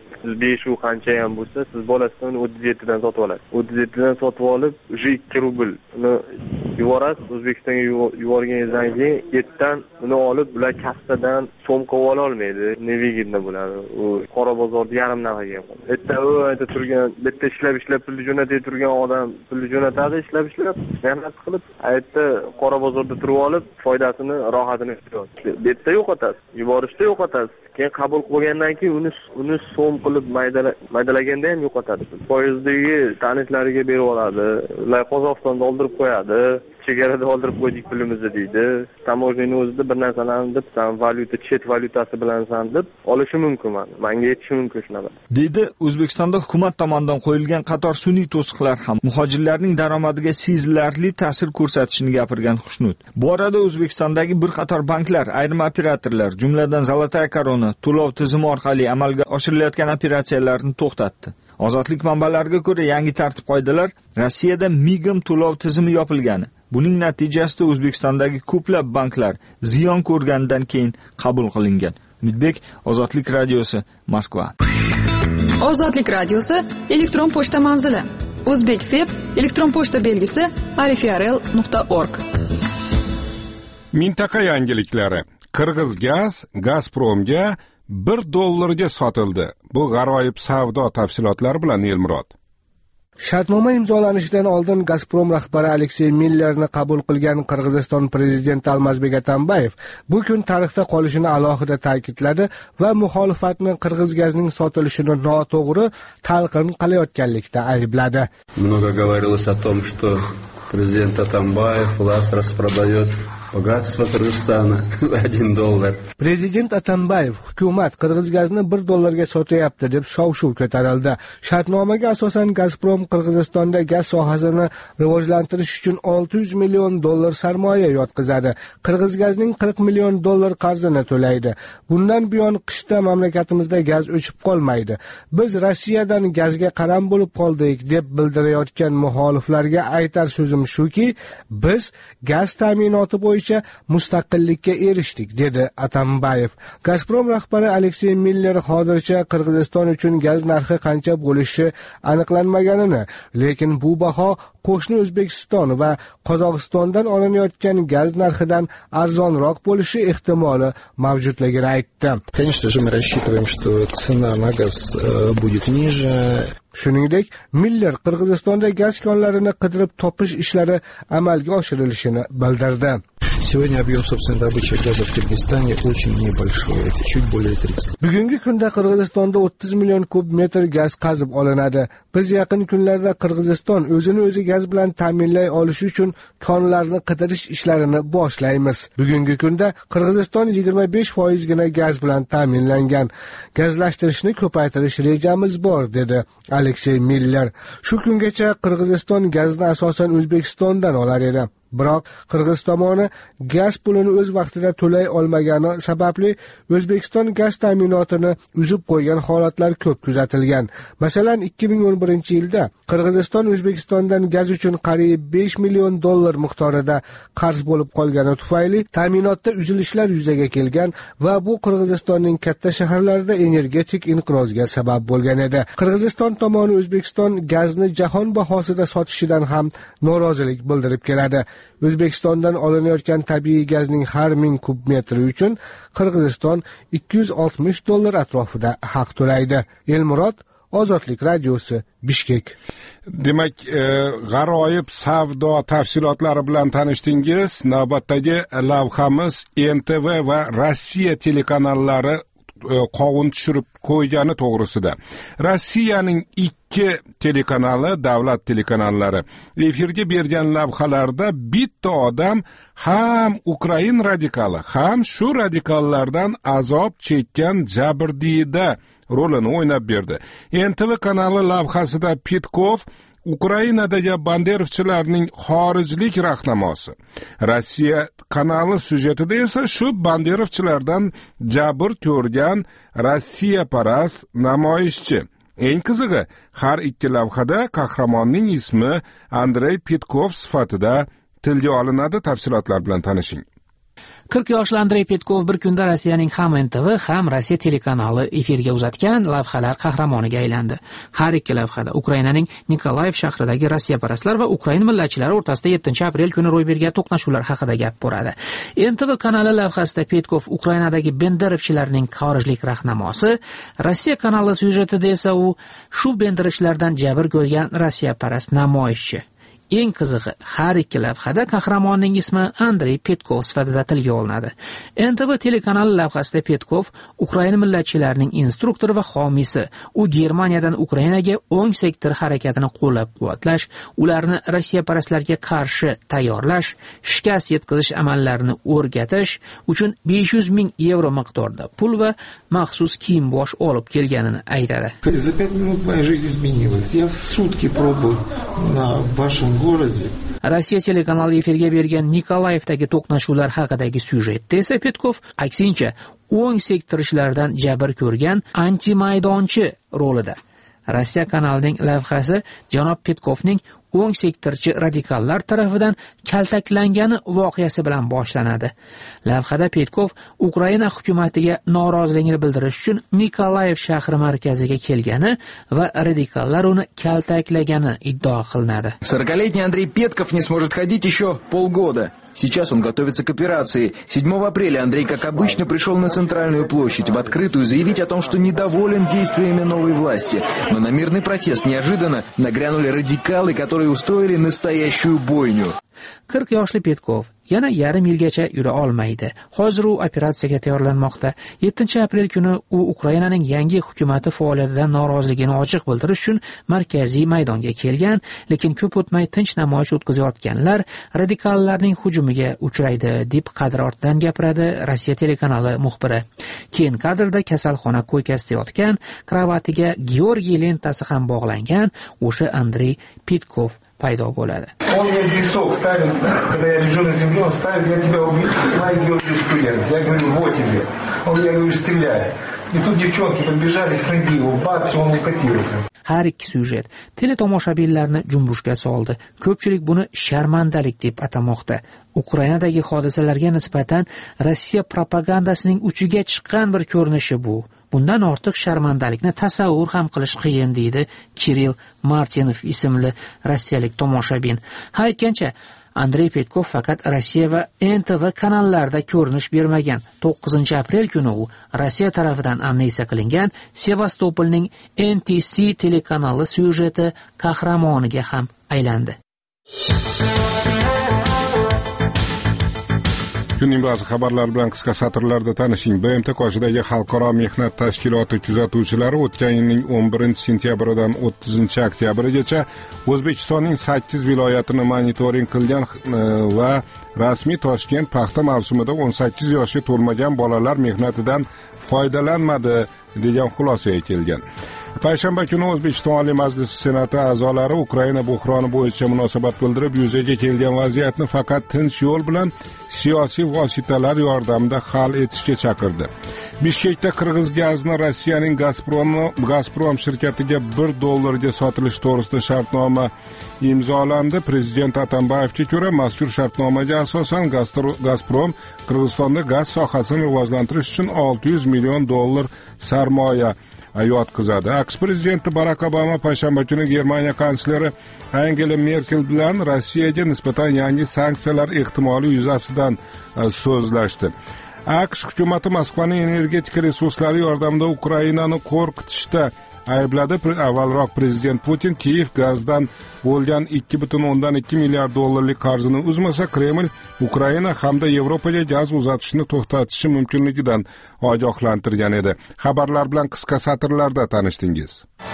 35 u qancha ham bo'lsa, siz bolasidan 37 dan sotib olasiz. 37 dan sotib olib, 2 rubl uni yuborasiz. O'zbekistonga yuborganingizdan keyin ertadan uni olib, ular kassadan so'mqa ola olmaydi. Nevigidna bo'ladi. U qora bozorda yarim narxga qoladi. Erta u ayta turgan, bitta ishlab pul jo'natay turgan odam pul jo'natadi, ishlab mehnat qilib, ayta qora bozorda turib olib, foydasini, rohatini betda yo'qotasiz, yuborishda yo'qotasiz. Keyin qabul qilgandan keyin uni so'm qilib maydalaganda ham yo'qotadi. Poyezdagi tanishlariga berib oladi. Ular Qozog'istonda oldirib qo'yadi. Chegarada oldirib qo'ydik pulimizni deydi. Tamojnining o'zida bir narsalarni deb, valyuta, chet valyutasi bilansan deb olishi mumkin. Menga yetishi mumkin shunaqa. Dedi O'zbekistonda hukumat tomonidan qo'yilgan qator sun'iy to'siqlar ham muhojirlarning daromadiga sezilarli ta'sir ko'rsatishini gapirgan Xushnud. Bu orada O'zbekistondagi bir qator banklar, ayrim operatorlar, jumladan Zolotaya Korona to'lov tizimi orqali amalga oshirilayotgan operatsiyalarni to'xtatdi. Ozodlik manbalariga ko'ra, yangi tartib-qoidalar Rossiyada Migam to'lov tizimi yopilgani. Buning natijasida O'zbekistondagi ko'plab banklar ziyon ko'rganidan keyin qabul qilingan. Umidbek, Ozodlik radiosi, Moskva. Ozodlik radiosi elektron pochta manzili: Uzbekfeb elektron pochta belgisi arifrl.org. Mintaqa yangiliklari. Qirg'iz gaz Gazpromga $1 sotildi. Bu g'aroyib savdo tafsilotlari bilan Elmurod. Shartnoma imzolanishidan oldin Gazprom rahbari Aleksey Millerni qabul qilgan Qirg'iziston prezidenti Almazbek Atambayev bu kun tarixda qolishini alohida ta'kidladi va muxolifatni Qirg'iz gazining sotilishini noto'g'ri talqin qilayotganlikda aybladi. Много говорилось о том, что президент Атамбаев власть распродает Богатство Кыргызстана за $1. Prezident Atambayev hukumat qirg'iz gazini $1 sotyapti deb shov-shuv ko'tarildi. Shartnomaga asosan Gazprom Qirg'izistonda gaz sohasini rivojlantirish uchun $600 million sarmoya yotqizadi. Qirg'iz gazning $40 million qarzini to'laydi. Bundan buyon qishda mamlakatimizda gaz o'chib qolmaydi. Biz Rossiyadan gazga qaram bo'lib qoldik deb bildirayotgan muxoliflarga aytar so'zim shuki, biz gaz ta'minoti bo'yicha mustaqillikka erishdik, dedi Atambayev. Gazprom rahbari Aleksey Miller hozircha Qirg'iziston uchun gaz narxi qancha bo'lishi aniqlanmaganini, lekin bu baho qo'shni O'zbekiston va Qozog'istondan olinayotgan gaz narxidan arzonroq bo'lishi ehtimoli mavjudligini aytdi. Конечно же, мы рассчитываем, что цена на газ будет ниже. Shuningdek, Miller Qirg'izistonda gaz konlarini qidirib topish ishlari amalga oshirilishini bildirdi. Сегодня объем собственной добычи газа в Кыргызстане очень небольшой, это чуть более 30. Bugungi kunda Qirg'izistonda 30 million kub metr gaz qazib olinadi. Biz yaqin kunlarda Qirg'iziston o'zini o'zi gaz bilan ta'minlay olishi uchun konlarni qidirish ishlarini boshlaymiz. Bugungi kunda Qirg'iziston 25% gina gaz bilan ta'minlangan. Gazlashtirishni ko'paytirish rejamiz bor, dedi Aleksey Miller. Shu kungacha Qirg'iziston gazni asosan O'zbekistondan olar edi. Biroq Qirg'iz tomoni gaz pulini o'z vaqtida to'lay olmagani sababli O'zbekiston gaz ta'minotini uzib qo'ygan holatlar ko'p kuzatilgan. Masalan, 2011-yilda Qirg'iziston O'zbekistondan gaz uchun qariyb $5 million miqdorida qarz bo'lib qolgani tufayli ta'minotda uzilishlar yuzaga kelgan va bu Qirg'izistonning katta shaharlarida energetik inqirozga sabab bo'lgan edi. Qirg'iziston tomoni O'zbekiston gazni jahon bahosida sotishidan ham norozilik bildirib keladi. O'zbekistondan olinayotgan tabiiy gazning har 1000 kub metri uchun Qirg'iziston $260 atrofida haq to'laydi. Elmurod, Ozodlik radiosi, Bishkek. Demak, g'aroyib savdo tafsilotlari bilan tanishdingiz. Navbatdagi lavhamiz NTV va Rossiya telekanallari qovun tushirib qo'ygani to'g'risida. Rossiyaning 2 telekanali, davlat telekanallari efirga bergan lavhalarda bitta odam ham Ukrain radikali, ham shu radikallardan azob chekkan jabrdiyda rolini o'ynab berdi. NTV kanali lavhasida Petkov Ukrainadagi banderovchilarning xorijlik rahnamosi. Rossiya kanali syujetida esa shu banderovchilardan jabr ko'rgan Rossiyaparast namoyishchi. Eng qizig'i, har ikki lavhada qahramonning ismi Andrey Petkov sifatida tilga olinadi. Tafsilotlar bilan tanishing. 40 yoshli Andrey Petkov bir kunda Rossiyaning ham NTV, ham Rossiya telekanali efirga uzatgan lavhalar qahramoniga aylandi. Har ikki lavhada Ukrainaning Nikolayev shahridagi rossiyaparastlar va Ukrain millatchilari o'rtasida 7-aprel kuni ro'y bergan to'qnashuvlar haqida gap boradi. NTV kanali lavhasida Petkov Ukrainadagi benderovchilarning xorijlik rahnamosi, Rossiya kanali syujetida esa u shu benderovchilardan jabr ko'rgan rossiyaparast namoyishchi. Eng qizig'i, har ikki lavhada qahramonning ismi Andrey Petkov sifatida tilga olinadi. NTV telekanali lavhasida Petkov Ukraina millatchilarining instruktori va homiysi. U Germaniyadan Ukrainaga o'ng sektor harakatini qo'llab-quvvatlash, ularni rossiyaparastlarga qarshi tayyorlash, shikast yetkazish amallarini o'rgatish uchun 500 ming yevro miqdorida pul va maxsus kiyim-bosh olib kelganini aytadi. За 5 минут моя жизнь изменилась. Я в сутки пробыл на вашем городе. Rossiya telekanali efirga bergan Nikolayevdagi to'qnashuvlar haqidagi syujetda esa Petkov aksincha o'ng sektorchilardan jabr ko'rgan anti-maydonchi rolida. Rossiya kanalining lavhasi janob Petkovning o'ng sektorchi radikallar tarafidan kaltaklangani voqeasi bilan boshlanadi. Lavhada Petkov Ukraina hukumatiga noroziligini bildirish uchun Nikolayev shahri markaziga kelgani va radikallar uni kaltaklagani iddaо qilinadi. 40-летний Андрей Петков не сможет ходить еще полгода. Сейчас он готовится к операции. 7 апреля Андрей, как обычно, пришел на центральную площадь в открытую заявить о том, что недоволен действиями новой власти. Но на мирный протест неожиданно нагрянули радикалы, которые устроили настоящую бойню. 40 yoshli Petkov yana yarim yilgacha yura olmaydi. Hozir u operatsiyaga tayyorlanmoqda. 7-aprel kuni u Ukrainaning yangi hukumatı faoliyatidan noroziligini ochiq bildirish uchun markaziy maydonga kelgan, lekin ko'p o'tmay tinch namoyish o'tkazayotganlar radikallarning hujumiga uchraydi, deb kadr ortidan gapiradi Rossiya telekanali muxbiri. Keyin kadrda kasalxona ko'ykasida yotgan, kravatiga Georgiy lentasi ham bog'langan o'sha Andrey Petkov paydo bo'ladi. Он мне в висок ставит, когда я лежу на земле, он ставит, я тебя убью, давай, Георгий студент. Я говорю, вот тебе. Я говорю, стреляй. И тут девчонки подбежали с ноги, его бац, он укатился. Har ikki syujet teletomoshabinlarni jumbushga soldi. Ko'pchilik buni sharmandalik deb atamoqda. Ukrainadagi hodisalarga nisbatan Rossiya propagandasining uchiga chiqqan bir ko'rinishi bu. Bundan ortiq sharmandalikni tasavvur ham qilish qiyin, deydi Kirill Martinov ismli rossiyalik tomoshabin. Ha, aytgancha, Andrey Petkov faqat Rossiya va NTV kanallarida ko'rinish bermagan. 9-aprel kuni u Rossiya tarafidan amnistiya qilingan Sevastopolning NTC telekanali syujeti qahramoniga ham aylandi. Kunning ba'zi xabarlar bilan qisqa satrlarda tanishing. BMT qoshidagi Xalqaro mehnat tashkiloti kuzatuvchilari o'tgan yilning 11-sentyabridan 30-oktyabrigacha O'zbekistonning 8 viloyatini monitoring qilgan va rasmiy Toshkent paxta mavsumida 18 yoshga to'lmagan bolalar mehnatidan foydalanmadi degan xulosaga kelgan. Payshanba kuni O'zbekiston Oliy Majlisi Senati a'zolari Ukraina buhroni bo'yicha munosabat bildirib, yuzaga kelgan vaziyatni faqat tinch yo'l bilan siyosiy vositalar yordamida hal etishga chaqirdi. Bishkekda qirg'iz gazni Rossiyaning Gazprom shirkatiga $1 sotilish to'g'risida shartnoma imzolandi. Prezident Atambayevga ko'ra, mazkur shartnomaga asosan Gazprom Qirg'izistonda gaz sohasini rivojlantirish uchun $600 million sarmoya yotqizadi. Aqsh prezidenti Barack Obama payshanba kuni Germaniya kansleri Angela Merkel bilan Rossiyaga nisbatan yangi sanksiyalar ehtimoli yuzasidan so'zlashdi. Aqsh hukumati Moskvaning energetik resurslari yordamida Ukrainani qo'rqitishda aybladi. Avvalroq prezident Putin Kiyev gazdan bo'lgan $2.2 milliard qarzini uzmasa, Kreml Ukraina hamda Yevropaga gaz uzatishni to'xtatishi mumkinligidan ogohlantirgan edi. Xabarlar bilan qisqa satrlarda tanishdingiz.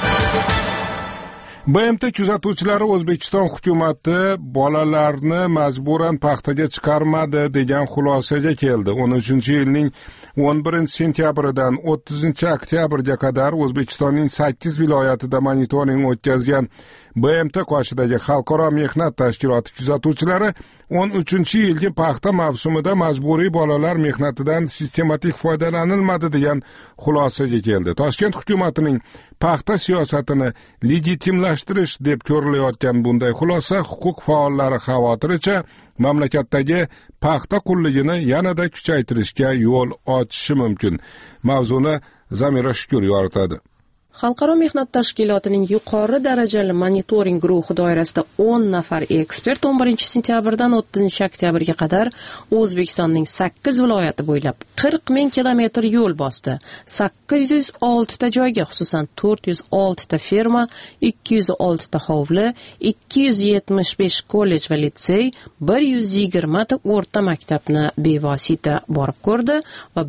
BMT kuzatuvchilari O'zbekiston hukumati bolalarni majburan paxtaga chiqarmadi degan xulosaga keldi. 13-yilning 11-sentyabridan 30-oktyabrga qadar O'zbekistonning 8 viloyatida monitoring o'tkazgan BMT qoshidagi Xalqaro mehnat tashkiloti kuzatuvchilari 13-yilgi paxta mavsumida majburiy bolalar mehnatidan sistematik foydalanilmadi degan xulosaga keldi. Toshkent hukumatining paxta siyosatini legitimlashtirish deb ko'rilayotgan bunday xulosa huquq faollari xavotiricha mamlakatdagi paxta qulligini yanada kuchaytirishga yo'l ochishi mumkin. Mavzuni Zamira Shukur yoritadi. Xalqaro mehnat tashkilotining yuqori darajali monitoring guruhi doirasida 10 nafar ekspert 11-sentyabrdan 30-oktyabrga qadar O'zbekistonning 8 viloyati bo'ylab 40 ming kilometr yo'l bosdi. 806 ta joyga, xususan 406 ta ferma, 206 ta hovli, 275 kollej va litsey, 120 ta o'rta maktabni bevosita borib ko'rdi va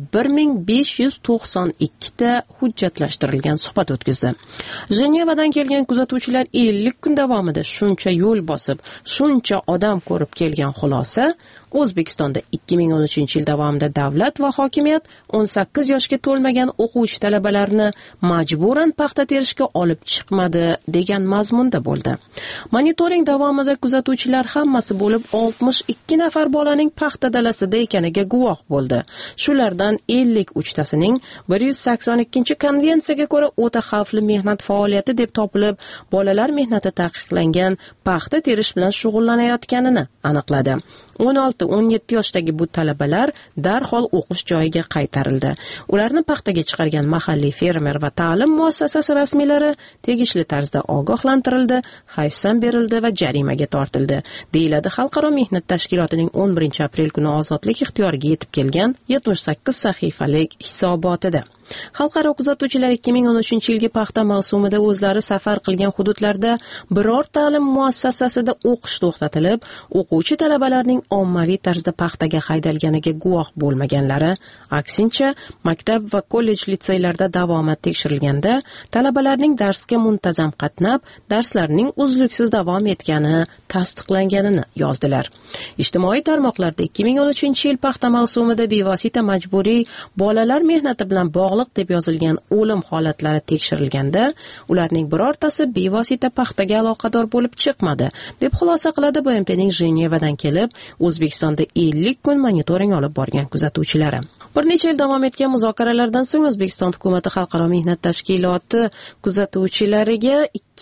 1592 ta hujjatlashtirilgan suhbat o'tkazdi. Jenevadan kelgan kuzatuvchilar 50 kun davomida shuncha yo'l bosib, shuncha odam ko'rib kelgan xulosa, O'zbekistonda 2013-yil davomida davlat va hokimiyat 18 yoshga to'lmagan o'quvchi talabalarni majburan paxta terishga olib chiqmadi degan mazmunda bo'ldi. Monitoring davomida kuzatuvchilar hammasi bo'lib 62 nafar bolaning paxta dalasida ekaniga guvoh bo'ldi. Shulardan 53 tasining 182-konvensiyaga ko'ra o'ta xavfli mehnat faoliyati deb topilib, bolalar mehnati taqiqlangan paxta terish bilan shug'ullanayotganini aniqladi. 16 vaqti 17 yoshdagi bu talabalar darhol o'qish joyiga qaytarildi. Ularni paxtaga chiqargan mahalliy fermer va ta'lim muassasasi rasmiylari tegishli tarzda ogohlantirildi, hayfsan berildi va jarimaga tortildi, deyiladi Xalqaro mehnat tashkilotining 11 aprel kuni ozodlik ixtiyoriga yetib kelgan 78 sahifalik hisobotida. Xalqaro kuzatuvchilar 2013-yilgi paxta mavsumida o'zlari safar qilgan hududlarda biror ta'lim muassasasida o'qish to'xtatilib, o'quvchi talabalarning ommaviy tarzda paxtaga haydalganiga guvoh bo'lmaganlari, aksincha maktab va kollej litseylarda davomat tekshirilganda talabalarning darsga muntazam qatnab, darslarning uzluksiz davom etgani tasdiqlanganini yozdilar. Ijtimoiy tarmoqlarda 2013-yil paxta mavsumida bevosita majburiy bolalar mehnati bilan bog'liq deb yozilgan o'lim holatlari tekshirilganda, ularning birortasi bevosita paxtaga aloqador bo'lib chiqmadi, deb xulosa qiladi BMTning Jenevadan kelib, O'zbekistonda 50 kun monitoring olib borgan kuzatuvchilari. Bir necha yil davom etgan muzokaralardan so'ng O'zbekiston hukumati Xalqaro mehnat tashkiloti kuzatuvchilariga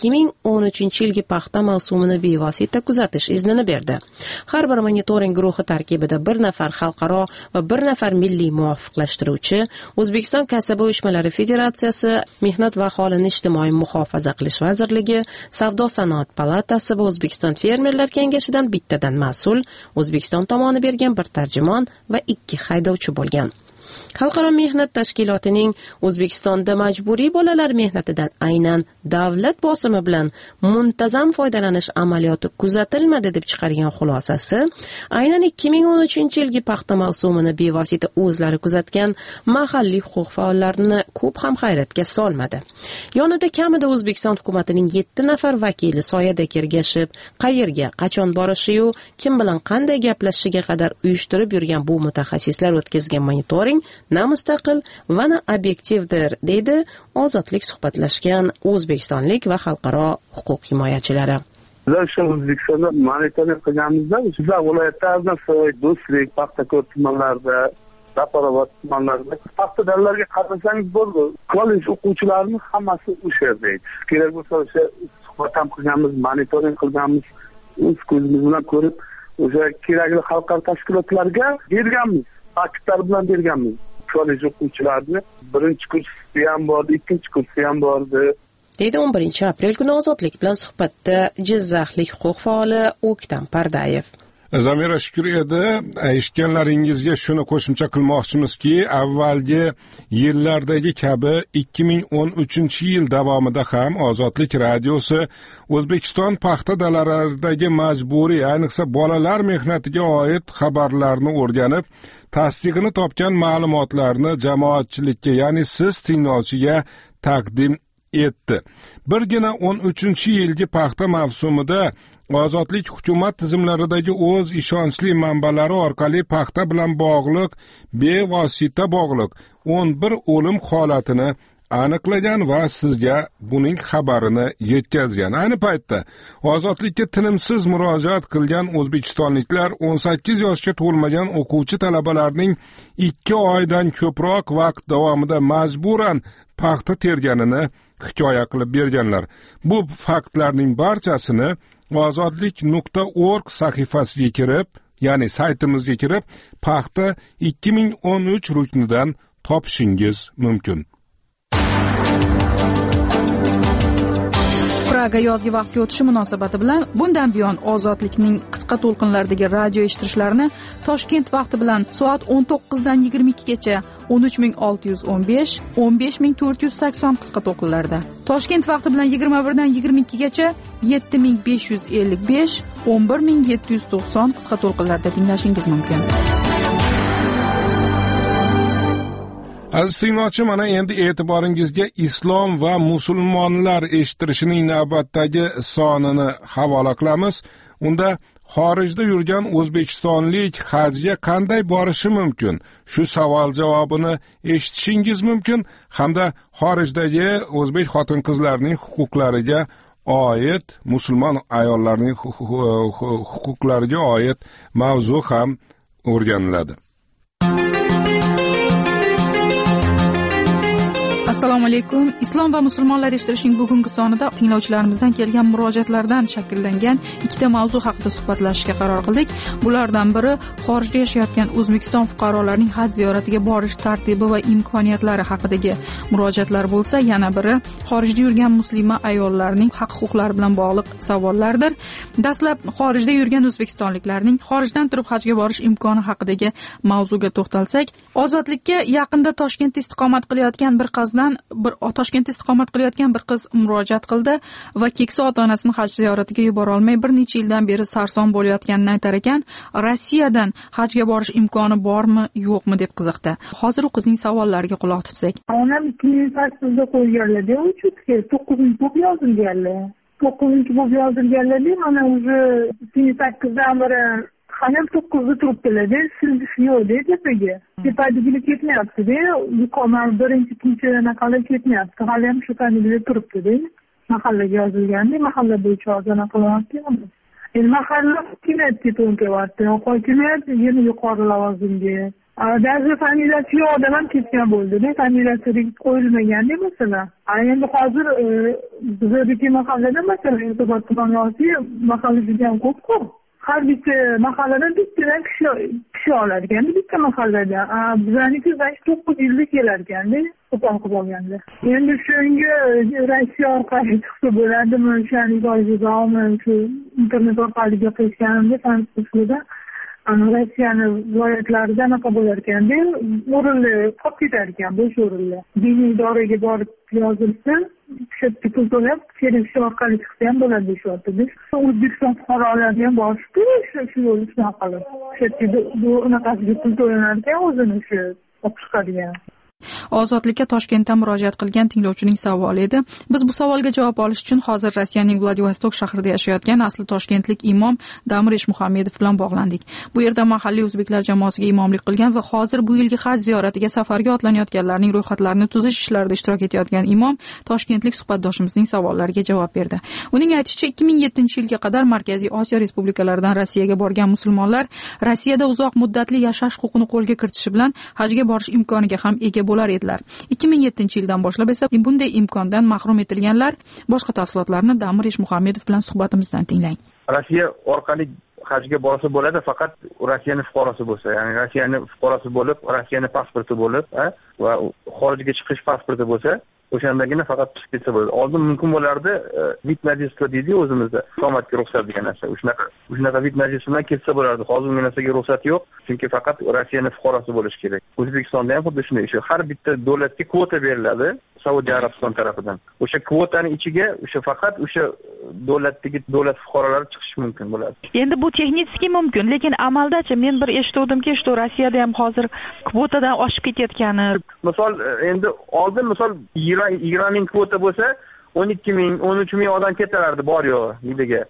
2013-yilgi paxta mavsumini bevosita kuzatish iznini berdi. Har bir monitoring guruhi tarkibida bir nafar xalqaro va bir nafar milliy muvofiqlashtiruvchi, O'zbekiston Kasaba uyushmalari Federatsiyasi, Mehnat va aholini ijtimoiy muhofaza qilish vazirligi, Savdo-sanoat palatasi va O'zbekiston fermerlar kengashidan bittadan mas'ul, O'zbekiston tomoni bergan bir tarjimon va 2 haydovchi bo'lgan. Xalqaro mehnat tashkilotining O'zbekistonda majburiy bolalar mehnatidan aynan davlat bosimi bilan muntazam foydalanish amaliyoti kuzatilmadi deb chiqargan xulosasi aynan 2013-yilgi paxta mavsumini bevosita o'zlari kuzatgan mahalliy huquq faollarini ko'p ham hayratga solmadi. Yonida kamida O'zbekiston hukumatining 7 nafar vakili soyada kergashib, qayerga, qachon borishi-yu, kim bilan qanday gaplashishiga qadar uyushtirib yurgan bu mutaxassislar o'tkazgan monitoring na mustaqil va na obyektivdir, deydi ozodlik suhbatlashgan o'zbekistonlik va xalqaro huquq himoyachilari. Bizlar shu O'zbekistonda monitoring qilganimizda, bizlar viloyatlarda, Do'stlik, Paxtakor tumanlarida, Zaporobod tumanlarida paxta dalalarga qarasangiz bo'ldi. Kollej o'quvchilarini hammasi o'sha yerda edi. Kerak bo'lsa o'sha suhbat ham qilganmiz, monitoring qilganmiz, o'z ko'zimiz bilan ko'rib, o'sha kerakli xalqaro tashkilotlarga berganmiz. Faktlar bilan berganmiz. Kollej o'quvchilarini birinchi kursi ham bor, ikkinchi kursi ham bordi. Deydi 11 aprel kuni ozodlik bilan suhbatda Jizzaxlik huquq faoli O'ktam Pardayev. Zamira shukr edi. Eshitganlaringizga shuni qo'shimcha qilmoqchimizki, avvalgi yillardagi kabi 2013-yil davomida ham Ozodlik radiosi O'zbekiston paxta dalalaridagi majburiy, ayniqsa bolalar mehnatiga oid xabarlarni o'rganib, tasdig'ini topgan ma'lumotlarni jamoatchilikka, ya'ni siz tinglovchiga taqdim etdi. Birgina 13-yilgi paxta mavsumida Ozodlik hukumat tizimlaridagi o'z ishonchli manbalari orqali paxta bilan bog'liq, bevosita bog'liq 11 o'lim holatini aniqlagan va sizga buning xabarini yetkazgan. Ayni paytda Ozodlikka tinimsiz murojaat qilgan o'zbekistonliklar 18 yoshga to'lmagan o'quvchi talabalarning 2 oydan ko'proq vaqt davomida majburan paxta terganini hikoya qilib berganlar. Bu faktlarning barchasini ozodlik.org sahifasiga kirib, ya'ni saytimizga kirib, paxta 2013 ruknidan topishingiz mumkin. Praga yozgi vaqtga o'tishi munosabati bilan bundan buyon Ozodlikning qisqa to'lqinlardagi radio eshittirishlarini Toshkent vaqti bilan soat 19 dan 22 gacha 13615, 15480 qisqa to'lqinlarda. Toshkent vaqti bilan 21 dan 22 gacha 7555, 11790 qisqa to'lqinlarda tinglashingiz mumkin. Aziz tinglovchi, mana endi e'tiboringizga islom va musulmonlar eshittirishining navbatdagi sonini havola qilamiz. Unda xorijda yurgan o'zbekistonlik hajga qanday borishi mumkin? Shu savol javobini eshitishingiz mumkin hamda xorijdagi o'zbek xotin-qizlarining huquqlariga oid, musulmon ayollarning huquqlariga oid mavzu ham o'rganiladi. Assalomu alaykum. Islom va musulmonlar eshittirishning bugungi sonida tinglovchilarimizdan kelgan murojaatlardan shakllangan ikkita mavzu haqida suhbatlashishga qaror qildik. Bulardan biri xorijda yashayotgan O'zbekiston fuqarolarining haj ziyoratiga borish tartibi va imkoniyatlari haqidagi murojaatlar bo'lsa, yana biri xorijda yurgan muslima ayollarning haq-huquqlari bilan bog'liq savollardir. Dastlab xorijda yurgan o'zbekistonliklarning xorijdan turib hajga borish imkoni haqidagi mavzuga to'xtalsak, ozodlikka yaqinda Toshkentda istiqomat qilayotgan bir qiz murojaat qildi va keksa ota-onasini haj ziyoratiga yubora olmay bir necha yildan beri sarson bo'layotganini aytar ekan. Rossiyadan hajga borish imkoni bormi, yo'qmi deb qiziqdi. Hozir u qizning savollariga quloq tutsak. Onam 2008da qo'yganlar-da, 9-chi bo'lib yozilganlar. 9-chi bo'lib yozilganlar, mana o'zi 2008dan beri ham 9da turibdilar-da, siljish yo'q-da tepaga. Tepadagina ketmayapti-da, yuqori birinchi, ikkinchi qilib ketmayapti. Hali ham shu paytda turibdi-da. Mahallaga yozilganda, mahalla bo'yicha ozona qilyapti. Endi mahalla hokimiyatga to'nkayapti. Hokimiyat yana yuqori lavozimga. Ba'zi familiyasi yo'q odam ham ketgan bo'ldi-da, familiyasi qo'yilmaganda masalan. Endi hozir bizdagi mahallada masalan, Yunusobod tumani mahalla juda ham ko'p-ku. Har bitta mahalladan bittadan kishi olar ekan, bitta mahallada. Bizaniki 9 yilda kelar ekan-da, qo'pol qilib olganda. Endi shunga Rossiya orqali chiqsa bo'ladimi, o'shani iloji shu internet orqali gaplashganimda tanishuvda Rossiyani viloyatlarida anaqa bo'lar ekan-da, o'rinli qolib ketar ekan, bo'sh o'rinlar. Diniy idoraga borib yozilsa, shu pul to'lab, kelishib orqali chiqsa ham bo'ladi deyapti. O'zbekiston fuqarolari ham borishdi, shu yo'l bilan qilib. Bu unaqasiga pul to'lanar ekan, o'zini shu o'qish qilgan. Ozodlikka Toshkentdan murojaat qilgan tinglovchining savoli edi. Biz bu savolga javob olish uchun hozir Rossiyaning Vladivostok shahrida yashayotgan asli toshkentlik imom Damirish Muhammedov bilan bog'landik. Bu yerda mahalliy o'zbeklar jamoasiga imomlik qilgan va hozir bu yilgi haj ziyoratiga safarga otlanayotganlarning ro'yxatlarini tuzish ishlarida ishtirok etayotgan imom toshkentlik suhbatdoshimizning savollariga javob berdi. Uning aytishicha, 2007-yilga qadar Markaziy Osiyo respublikalaridan Rossiyaga borgan musulmonlar Rossiyada uzoq muddatli yashash huquqini qo'lga kiritishi bilan hajga borish imkoniga ham ega bo'lar edilar. 2007-yildan boshlab esa bunday imkondan mahrum etilganlar. Boshqa tafsilotlarni Damirish Muhammedov bilan suhbatimizdan tinglang. Rossiya orqali hajga borsa bo'ladi, faqat Rossiyaning fuqarosi bo'lsa, ya'ni Rossiyaning fuqarosi bo'lib, Rossiyaning pasporti bo'lib, va xorijga chiqish pasporti bo'lsa, o'shandagina faqat chiqib ketsa bo'ladi. Oldin mumkin bo'lardi, vit najislik deydi o'zimizda, iqomatga ruxsat degan narsa. O'shanaqa vit najis bilan ketsa bo'lardi. Hozir bunga narsaga ruxsat yo'q, chunki faqat Rossiyaning fuqarosi bo'lish kerak. O'zbekistonda ham xuddi shunday. Har bitta davlatga kvota beriladi Saudiya Arabiston tarafidan. O'sha kvotaning ichiga faqat o'sha davlat fuqarolari chiqishi mumkin bo'ladi. Endi bu texnik mumkin, lekin amaldachi men bir eshituvdimki, shu Rossiyada ham hozir kvotadan oshib ketayotgani. Misol endi oldin 20 ming kvota bo'lsa, 12 ming, 13 ming odam ketardi bor-yo'q yiliga.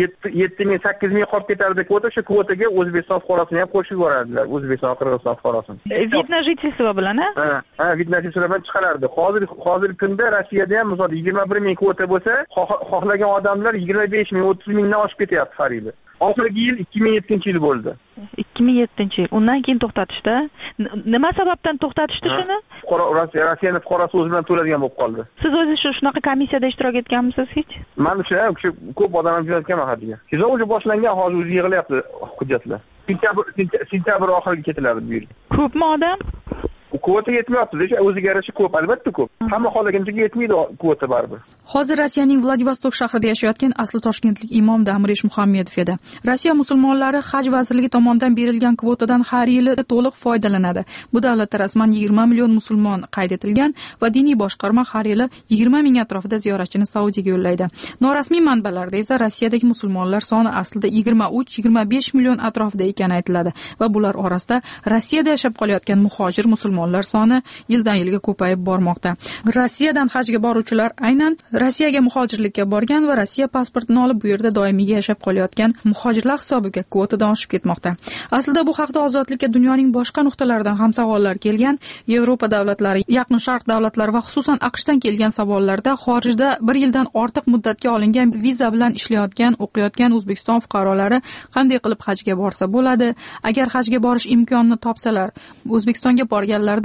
7 ming, 8 ming qolib ketardi kvota, shu kvotaga O'zbekiston fuqarosini ham qo'shib yuborardilar, O'zbekiston, Qirg'iziston fuqarosini. Vit na jительство bilan, ha, vit na jительство bilan chiqarardi. Hozir kunda Rossiyada ham misol 21 ming kvota bo'lsa, xohlagan odamlar 25 ming, 30 mingdan oshib ketyapti har yili. Oxirgi yil 2007-yil bo'ldi. 2007-yil. Undan keyin to'xtatishdi. Nima sababdan to'xtatishdi shuni? Rossiyaning fuqarosi o'zi bilan to'ladigan bo'lib qoldi. Siz o'zi shunaqa komissiyada ishtirok etganmisiz hech? Men shu ko'p odamlar jo'natgan hadiga. Sizlar o'zi boshlangan, hozir o'zi yig'ilyapti hujjatlar. Sentabr oxiriga ketiladi bu yil. Ko'pmi odam? Kvota yetmayapti, o'ziga yarasha ko'p, albatta ko'p. Hamma xohlagancha yetmaydi kvota baribir. Hozir Rossiyaning Vladivostok shahrida yashayotgan asli toshkentlik imom Damirish Muhammedov edi. Rossiya musulmonlari haj vazirligi tomonidan berilgan kvotadan har yili to'liq foydalanadi. Bu davlatda rasman 20 million musulmon qayd etilgan va diniy boshqarma har yili 20 ming atrofida ziyoratchini Saudiyaga yo'llaydi. Norasmiy manbalarda esa Rossiyadagi musulmonlar soni aslida 23-25 million atrofida ekani aytiladi va bular orasida Rossiyada yashab qolayotgan muhojir musulmonlar soni yildan yilga ko'payib bormoqda. Rossiyadan hajga boruvchilar aynan Rossiyaga muhojirlikka borgan va Rossiya pasportini olib bu yerda doimiy yashab qolayotgan muhojirlar hisobiga kvotadan oshib ketmoqda. Aslida bu haqda ozodlikka dunyoning boshqa nuqtalaridan ham savollar kelgan. Yevropa davlatlari, Yaqin Sharq davlatlari va xususan AQShdan kelgan savollarda xorijda 1 yildan ortiq muddatga olingan viza bilan ishlayotgan, o'qiyotgan O'zbekiston fuqarolari qanday qilib hajga borsa bo'ladi? Agar hajga borish imkonini topsalar, O'zbekistonga borganlardan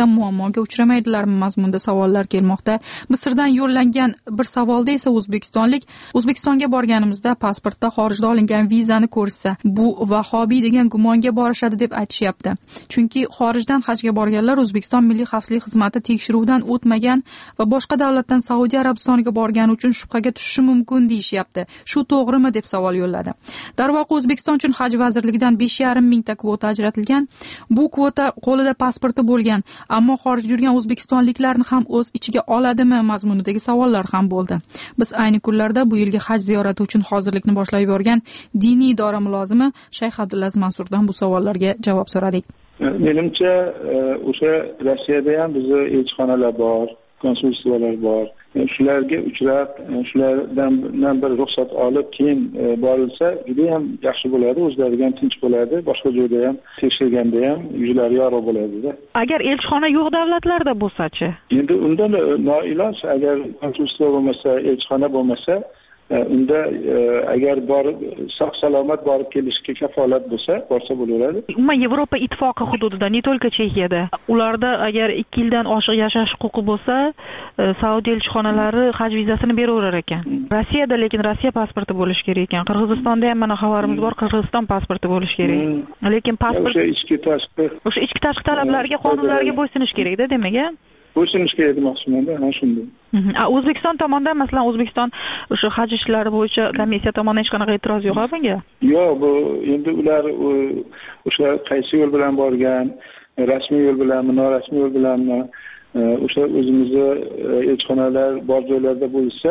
taqdirda muammoga uchramaydilarmi mazmunda savollar kelmoqda. Misrdan yo'llangan bir savolda esa O'zbekistonga borganimizda pasportda xorijda olingan vizani ko'rsa, bu vahobiy degan gumonga borishadi deb aytishyapti. Chunki xorijdan hajga borganlar O'zbekiston Milliy xavfsizlik xizmati tekshiruvdan o'tmagan va boshqa davlatdan Saudiya Arabistoniga borgani uchun shubhaga tushishi mumkin deyishyapti. Shu to'g'rimi deb savol yo'lladi. Darvoqe O'zbekiston uchun Haj vazirligidan 5,5 mingta kvota ajratilgan. Bu kvota qo'lida pasporti bo'lgan, ammo xorijda yurgan o'zbekistonliklarni ham o'z ichiga oladimi mazmunidagi savollar ham bo'ldi. Biz ayni kunlarda bu yilgi haj ziyorati uchun hozirlikni boshlab yuborgan diniy idora mulozimi Shayx Abdulaziz Mansurdan bu savollarga javob so'radik. Menimcha o'sha Rossiyada ham bizda elchixonalar bor, konsulsiyalar bor. Shularga uchrab, shulardan bir ruxsat olib keyin borilsa juda ham yaxshi bo'ladi, o'zlariga ham tinch bo'ladi, boshqa joyda ham tekshirganda ham yuzlari yorug' bo'ladida. Agar elchixona yo'q davlatlarda bo'lsa-chi? Endi undan noiloj, agar konsulsiya bo'lmasa, elchixona bo'lmasa, unda agar borib sog' salomat borib kelishga kafolat bo'lsa, borsa bo'laveradi. Umuman Yevropa ittifoqi hududida, ne только Chexiyada, ularda agar 2 yildan oshiq yashash huquqi bo'lsa, Saudiya elchixonalari haj vizasini beraverar ekan. Rossiyada lekin Rossiya pasporti bo'lishi kerak ekan. Qirg'izistonda ham mana xabarimiz bor, Qirg'iziston pasporti bo'lishi kerak. Lekin pasport o'sha ichki tashqi talablarga, qonunlarga bo'ysunish kerak-da, demak. Bo'ysunish kerak demoqchiman-da, ana shunday. O'zbekiston tomonidan, masalan, O'zbekiston o'sha haj ishlari bo'yicha komissiya tomonidan hech qanaqa e'tiroz yo'q bunga? Yo'q, bu endi ular o'sha qaysi yo'l bilan borgan, rasmiy yo'l bilanmi, norasmiy yo'l bilanmi, o'sha o'zimizni elchixonalar bor joylarda bo'lsa,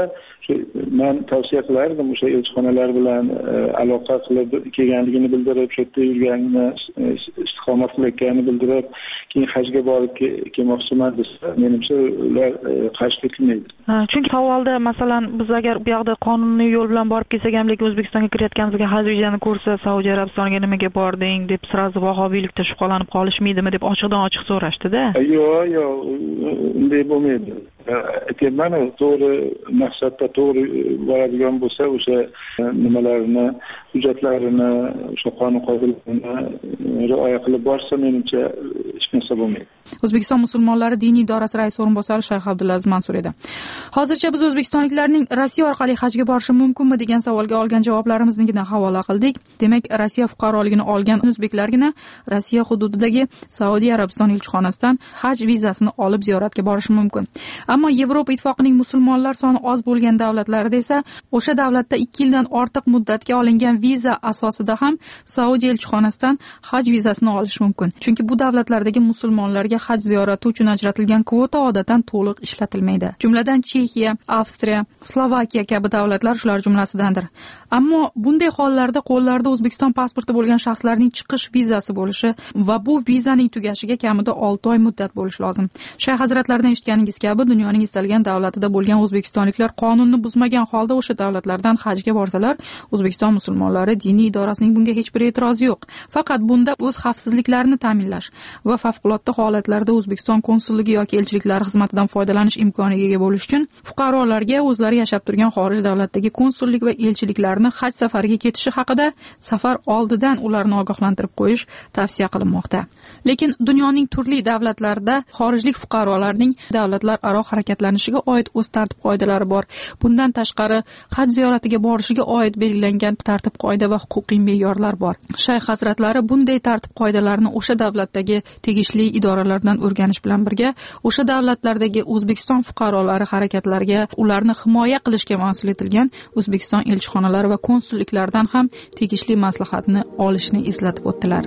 men tavsiya qilardim o'sha elchixonalar bilan aloqa qilib kelganligini bildirib, shu yerda yurganini, istiqomat qilayotganini bildirib, keyin hajga borib kelmoqchiman desa, menimcha ular qarshilik qilmaydi. Chunki savolda masalan biz agar bu yoqda qonuniy yo'l bilan borib kelsak ham, lekin O'zbekistonga kirayotganimizga haj vizani ko'rsa, Saudiya Arabistoniga nimaga bording deb sirazi vahobiylikda shubhalanib qolishmaydimi deb ochiqdan-ochiq so'rashdi-da. Yo'q, unday bo'lmaydi. Aytayman, to'g'ri maqsadda to'g'ri boradigan bo'lsa, o'sha nimalarni, hujjatlarini, o'sha qonun qoidalarini rioya qilib borsa, menimcha hech narsa bo'lmaydi. O'zbekiston musulmonlari diniy idorasi raisi o'rinbosari Shayx Abdulaziz Mansur edi. Hozircha biz o'zbekistonliklarning Rossiya orqali hajga borishi mumkinmi degan savolga olgan javoblarimizni havola qildik. Demak, Rossiya fuqaroligini olgan o'zbeklargina Rossiya hududidagi Saudiya Arabiston elchixonasidan haj vizasini olib ziyoratga borishi mumkin. Ammo Yevropa ittifoqining musulmonlar soni oz bo'lgan davlatlarda esa o'sha davlatda 2 yildan ortiq muddatga olingan viza asosida ham Saudiya elchixonasidan haj vizasini olish mumkin. Chunki bu davlatlardagi musulmonlarga haj ziyorati uchun ajratilgan kvota odatdan to'liq ishlatilmaydi. Jumladan Chexiya, Avstriya, Slovakiya kabi davlatlar shular jumlasidandir. Ammo bunday hollarda qo'llarida O'zbekiston pasporti bo'lgan shaxslarning chiqish vizasi bo'lishi va bu vizaning tugashiga kamida 6 oy muddat bo'lishi lozim. Shayx hazratlaridan eshitganingiz kabi dunyoning istalgan davlatida bo'lgan o'zbekistonliklar qonunni buzmagan holda o'sha davlatlardan hajga borsalar, O'zbekiston musulmonlari diniy idorasining bunga hech bir e'tirozi yo'q. Faqat bunda o'z xavfsizliklarini ta'minlash va favqulodda holatlarda O'zbekiston konsulligi yoki elchiliklari xizmatidan foydalanish imkoniga ega bo'lish uchun fuqarolarga o'zlari yashab turgan xorij davlatdagi konsullik va elchiliklarni haj safariga ketishi haqida safar oldidan ularni ogohlantirib qo'yish tavsiya qilinmoqda. Lekin dunyoning turli davlatlarida xorijlik fuqarolarning davlatlararo harakatlanishiga oid o'z tartib-qoidalari bor. Bundan tashqari, haj ziyoratiga borishiga oid belgilangan tartib-qoida va huquqiy me'yorlar bor. Shayx hazratlari bunday tartib-qoidalarni o'sha davlatdagi tegishli idoralardan o'rganish bilan birga, o'sha davlatlardagi O'zbekiston fuqarolari harakatlariga ularni himoya qilishga mas'ul etilgan O'zbekiston elchixonalari va konsulliklaridan ham tegishli maslahatni olishni eslatib o'tdilar.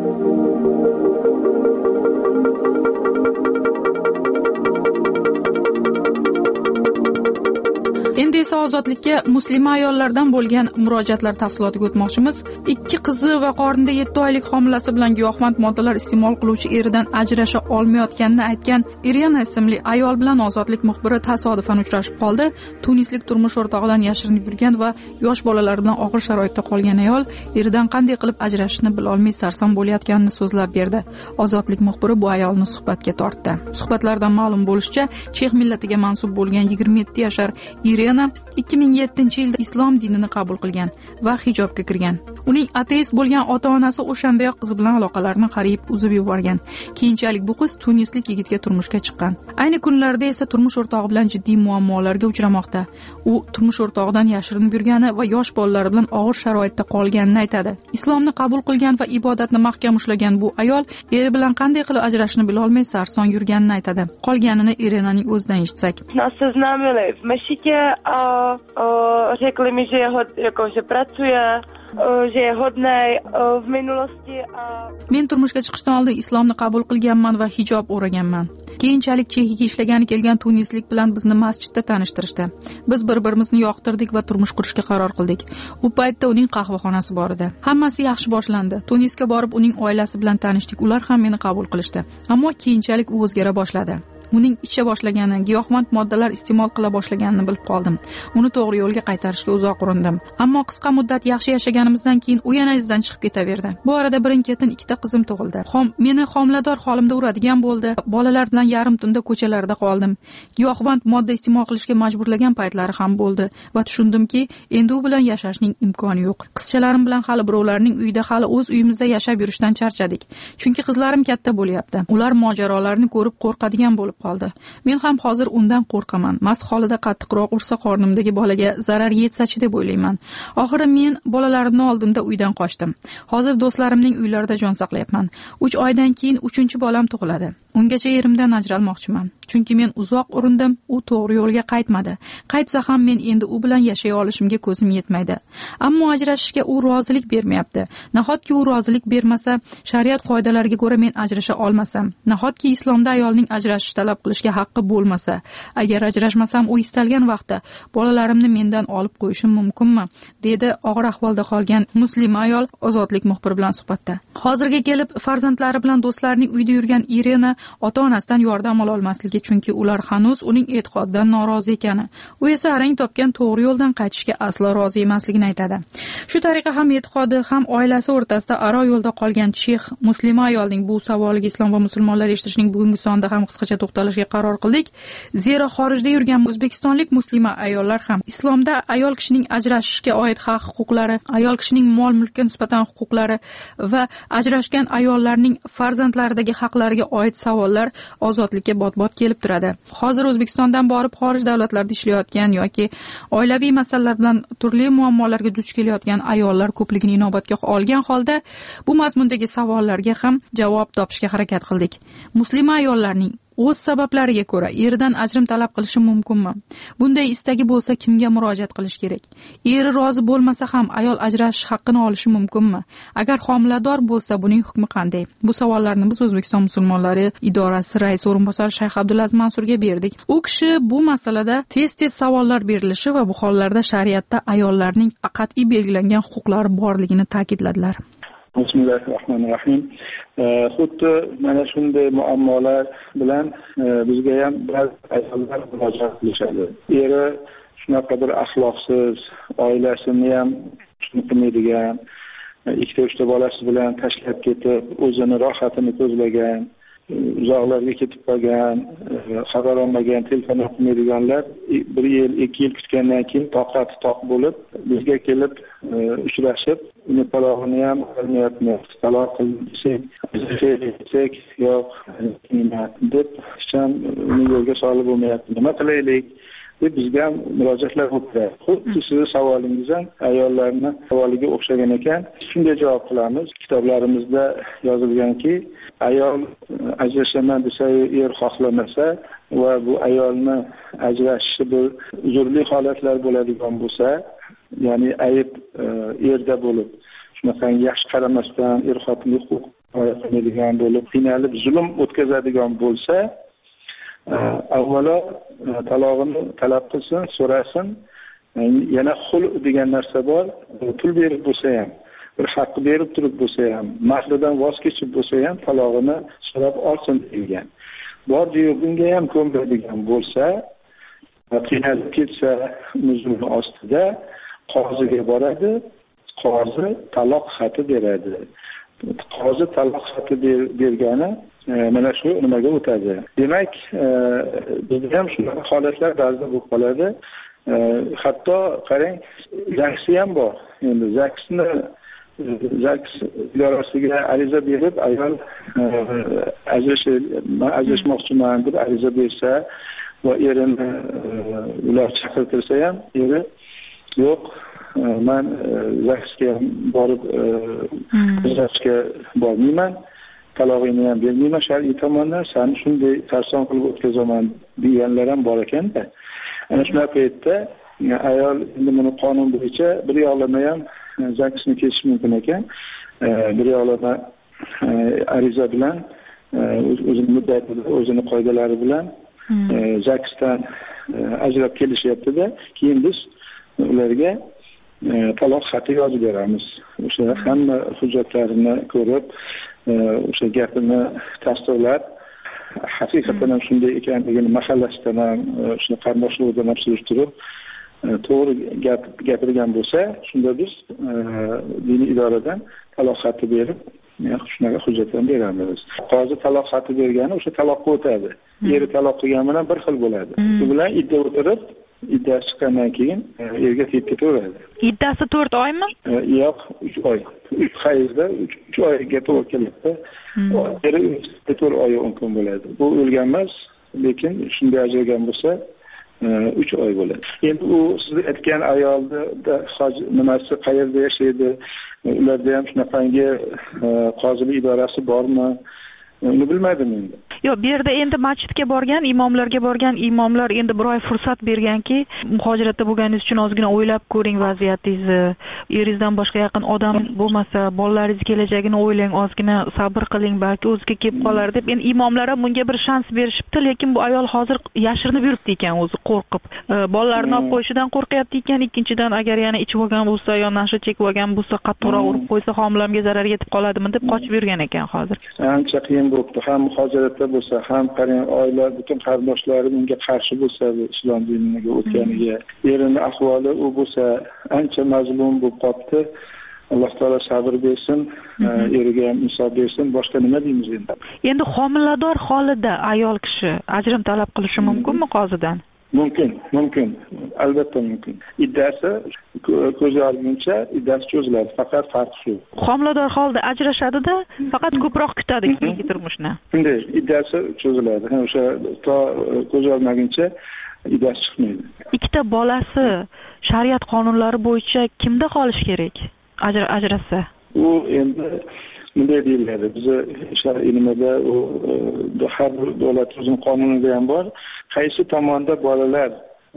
Endi esa ozodlikka muslima ayollardan bo'lgan murojaatlar tafsilotiga o'tmoqchimiz. 2 qizi va qornida 7 oylik homilasi bilan giyohvand moddalar iste'mol qiluvchi eridan ajrasha olmayotganini aytgan Irina ismli ayol bilan ozodlik muxbiri tasodifan uchrashib qoldi. Tunislik turmush o'rtog'idan yashirinib yurgan va yosh bolalar bilan og'ir sharoitda qolgan ayol eridan qanday qilib ajrashishni bilolmay sarson bo'layotganini so'zlab berdi. Ozodlik muxbiri bu ayolni suhbatga tortdi. Suhbatlardan ma'lum bo'lishicha, Chex millatiga mansub bo'lgan 27 yashar Irina Irena 2007-yilda islom dinini qabul qilgan va hijobga kirgan. Uning ateist bo'lgan ota-onasi o'shandayoq qizi bilan aloqalarini qariyb uzib yuborgan. Keyinchalik bu qiz tunislik yigitga turmushga chiqqan. Ayni kunlarda esa turmush o'rtog'i bilan jiddiy muammolarga uchramoqda. U turmush o'rtog'idan yashirinib yurgani va yosh bolalari bilan og'ir sharoitda qolganini aytadi. Islomni qabul qilgan va ibodatni mahkam ushlagan bu ayol eri bilan qanday qilib ajrashni bila olmay sarson yurganini aytadi. Qolganini Irenaning o'zidan eshitsak. Nas seznámili v mešitě a řekli mi, že že pracuje, že je hodnej v minulosti a Men turmushga chiqishdan oldin islomni qabul qilganman va hijob o'raganman. Keyinchalik Chexiyaga ishlagani kelgan tunislik bilan bizni masjidda tanishtirishdi. Biz bir-birimizni yoqtirdik va turmush qurishga qaror qildik. U paytda uning qahvaxonasi bor edi. Hammasi yaxshi boshlandi. Tunisga borib uning oilasi bilan tanishdik. Ular ham meni qabul qilishdi. Ammo keyinchalik u o'zgara boshladi. Uning icha boshlagani, giyohvand moddalar iste'mol qila boshlaganini bilib qoldim. Uni to'g'ri yo'lga qaytarishga uzoq urindim. Ammo qisqa muddat yaxshi yashaganimizdan keyin u yana izdan chiqib ketaverdi. Bu orada birin-ketin 2ta qizim tug'ildi. Meni homilador holimda uradigan bo'ldi. Bolalar bilan yarim tunda ko'chalarda qoldim. Giyohvand modda iste'mol qilishga majburlagan paytlari ham bo'ldi va tushundimki, endi u bilan yashashning imkoni yo'q. Qizchalarim bilan hali birovlarning uyida, hali o'z uyimizda yashab yurishdan charchadik. Chunki qizlarim katta bo'lyapti. Ular mojarolarni ko'rib qo'rqadigan bo'lib qoldi. Men ham hozir undan qo'rqaman. Mast holida qattiqroq ursa qornimdagi bolaga zarar yetsa-chi deb o'ylayman. Oxiri men bolalarimni oldimda uydan qochdim. Hozir do'stlarimning uylarida jon saqlayapman. 3 oydan keyin 3-bolam tug'iladi. Ungacha erimdan ajralmoqchiman. Chunki men uzoq urindim, u to'g'ri yo'lga qaytmadi. Qaytsa ham men endi u bilan yashay olishimga ko'zim yetmaydi. Ammo ajrashishga u rozilik bermayapti. Nahotki u rozilik bermasa, shariat qoidalariga ko'ra men ajrasha olmasam, nahotki islomda ayolning ajrashish talab qilishga haqqi bo'lmasa, agar ajrashmasam u istalgan vaqtda bolalarimni mendan olib qo'yishim mumkinmi? Dedi og'ir ahvolda qolgan muslima ayol ozodlik muxbiri bilan suhbatda. Hozirga kelib farzandlari bilan do'stlarining uyida yurgan Irena ota-onasidan yordam ola olmasligi, chunki ular hanuz uning e'tiqodidan norozi ekani. U esa arang topgan to'g'ri yo'ldan qaytishga aslo rozi emasligini aytadi. Shu tariqa ham e'tiqodi, ham oilasi o'rtasida aro yo'lda qolgan Chex muslima ayolning bu savoliga islom va musulmonlar eshitishning bugungi sonida ham qisqacha to'xtalishga qaror qildik. Zero xorijda yurgan o'zbekistonlik muslima ayollar ham islomda ayol kishining ajrashishga oid haq-huquqlari, ayol kishining mol-mulkka nisbatan huquqlari va ajrashgan ayollarning farzandlaridagi haqlariga oid savollar ozodlikka bot-bot kelib turadi. Hozir O'zbekistondan borib xorij davlatlarida ishlayotgan yoki oilaviy masalalar bilan turli muammolarga duch kelayotgan ayollar ko'pligini inobatga olgan holda bu mazmundagi savollarga ham javob topishga harakat qildik. Muslima ayollarning o'z sabablariga ko'ra eridan ajrim talab qilishi mumkinmi? Bunday istagi bo'lsa kimga murojaat qilish kerak? Eri rozi bo'lmasa ham ayol ajrashish haqqini olishi mumkinmi? Agar homilador bo'lsa buning hukmi qanday? Bu savollarni biz O'zbekiston musulmonlari idorasi rais o'rinbosari Shayx Abdulaziz Mansurga berdik. U kishi bu masalada tez-tez savollar berilishi va bu hollarda shariatda ayollarning qat'iy belgilangan huquqlari borligini ta'kidladilar. Bismillahirrohmanirrohim. Xuddi mana shunday muammolar bilan bizga ham ba'zi ayollar murojaat qilishadi. Eri shunaqa bir axloqsiz, oilasini ham tushunmaydigan, 2-3 bolasi bilan tashlab ketib, o'zini rohatini ko'zlagan, uzoqlarga ketib qolgan, xabar olmagan, telefon qilmaydiganlar 1 yil, 2 yil kutgandan keyin toqati toq bo'lib bizga kelib uchrashib, uni talog'ini ham olmayapmiz. Taloq qilsak, yo'q, deb ishchan uni yo'lga solib bo'lmayapti. Nima qilaylik? deb bizga ham murojaatlar bo'ldi. Xuddi sizni savolingiz ham ayollarni savoliga o'xshagan ekan. Shunday javob qilamiz. Kitoblarimizda yozilganki, ayol ajrashaman desa, er xohlamasa va bu ayolni ajrashishi bir uzrli holatlar bo'ladigan bo'lsa, ya'ni ayb erda bo'lib, shunaqa yaxshi qaramasdan er xotinga huquq himoya qiladigan bo'lib, qiynalib zulm o'tkazadigan bo'lsa, avvalo talog'ini talab qilsin, so'rasin. Yana xul degan narsa bor. Pul berib bo'lsa ham, bir haqq berib turib bo'lsa ham, mahridan voz kechib bo'lsa ham talog'ini so'rab olsin degan. Bor-yu bunga ham ko'nmaydigan bo'lsa, qiynalib ketsa, zulm ostida qoziga boradi. Qozi taloq xati beradi. Qozi taloq xati bergani mana shu nimaga o'tadi. Demak, bizda ham shunaqa holatlar ba'zida bo'lib qoladi. hatto qarang, zaksi ham bor. Endi zaks idorasiga ariza berib, ayol ajrashmoqchiman deb ariza bersa va erini ular chaqirtirsa ham, eri yo'q, men zaksga borib ajrashga bormayman, talog'ingni ham bermayman shar'iy tomondan, seni shunday sarson qilib o'tkazaman deganlar ham bor ekanda. Ana shunday paytda ayol endi buni qonun bo'yicha bir yo'lama ham zaksni kesish mumkin ekan. Bir yo'lama ariza bilan o'zini muddatida, o'zini qoidalari bilan zaksdan ajrab kelishyapti-da, keyin biz ularga taloq xati yozib beramiz. O'sha hamma hujjatlarini ko'rib, o'sha gapini tasdiqlab, haqiqatan ham shunday ekanligini mahallasidan ham, o'sha qarindoshlig'idan ham surishtirib, to'g'ri gapirgan bo'lsa, shunda biz diniy idoradan taloq xati berib, shunaqa hujjatlarni beramiz. Qozi taloq xati bergani o'sha taloqqa o'tadi. Eri taloq qilgani bilan bir xil bo'ladi. Shu bilan idda o'tirib, iddasi chiqqandan keyin erga tegib ketaveradi. Iddasi 4 oymi? Yo'q, 3 oy. 3 hayzda 3 oyga to'g'ri keladi. Eri 4 oy mumkin bo'ladi. Bu o'lgan emas, lekin shunday ajragan bo'lsa 3 oy bo'ladi. Endi u siz aytgan ayolda nimasi qayerda yashaydi, ularda ham shunaqangi qozilik idorasi bormi? Uni bilmadim endi. Yo'q, bu yerda endi masjidga borgan, imomlarga borgan imomlar endi bir oy fursat berganki, muhojiratda bo'lganingiz uchun ozgina o'ylab ko'ring vaziyatingizni. Eringizdan boshqa yaqin odam bo'lmasa, bolalaringiz kelajagini o'ylang, ozgina sabr qiling, balki o'ziga kelib qolar deb. Endi imomlar ham bunga bir shans berishibdi, lekin bu ayol hozir yashirinib yuribdi ekan o'zi qo'rqib. Bolalarini olib qo'yishidan qo'rqyapti ekan, ikkinchidan agar yana ichib olgan bo'lsa, yo nasha chekib olgan bo'lsa, qattiqroq urib qo'ysa, homilamga zarar yetib qoladimi deb qochib yurgan ekan hozir. Ancha qiyin bo'libdi. Ham muhojiratda bo'lsa, ham qarang oila, butun qarindoshlari unga qarshi bo'lsa, islom diniga o'tganiga, erining ahvoli u bo'lsa, ancha mazlum bo'lib qolibdi. Alloh taolo sabr bersin, eriga ham insof bersin. Boshqa nima deymiz endi? Endi homilador holida ayol kishi ajrim talab qilishi mumkinmi qozidan? Mumkin. Albatta mumkin. Iddasi ko'z yorguncha iddasi cho'ziladi. Faqat farqi shu. Homilador holda ajrashadi-da, faqat ko'proq kutadi keyingi turmushni. Shunday, iddasi cho'ziladi. O'sha to ko'z yormaguncha iddasi chiqmaydi. Ikkita bolasi shariat qonunlari bo'yicha kimda qolishi kerak? Ajrasa. U endi bunday deyiladi. Bizi shar'iy nimada u har bir davlat o'zining qonunida ham bor. Qaysi tomonda bolalar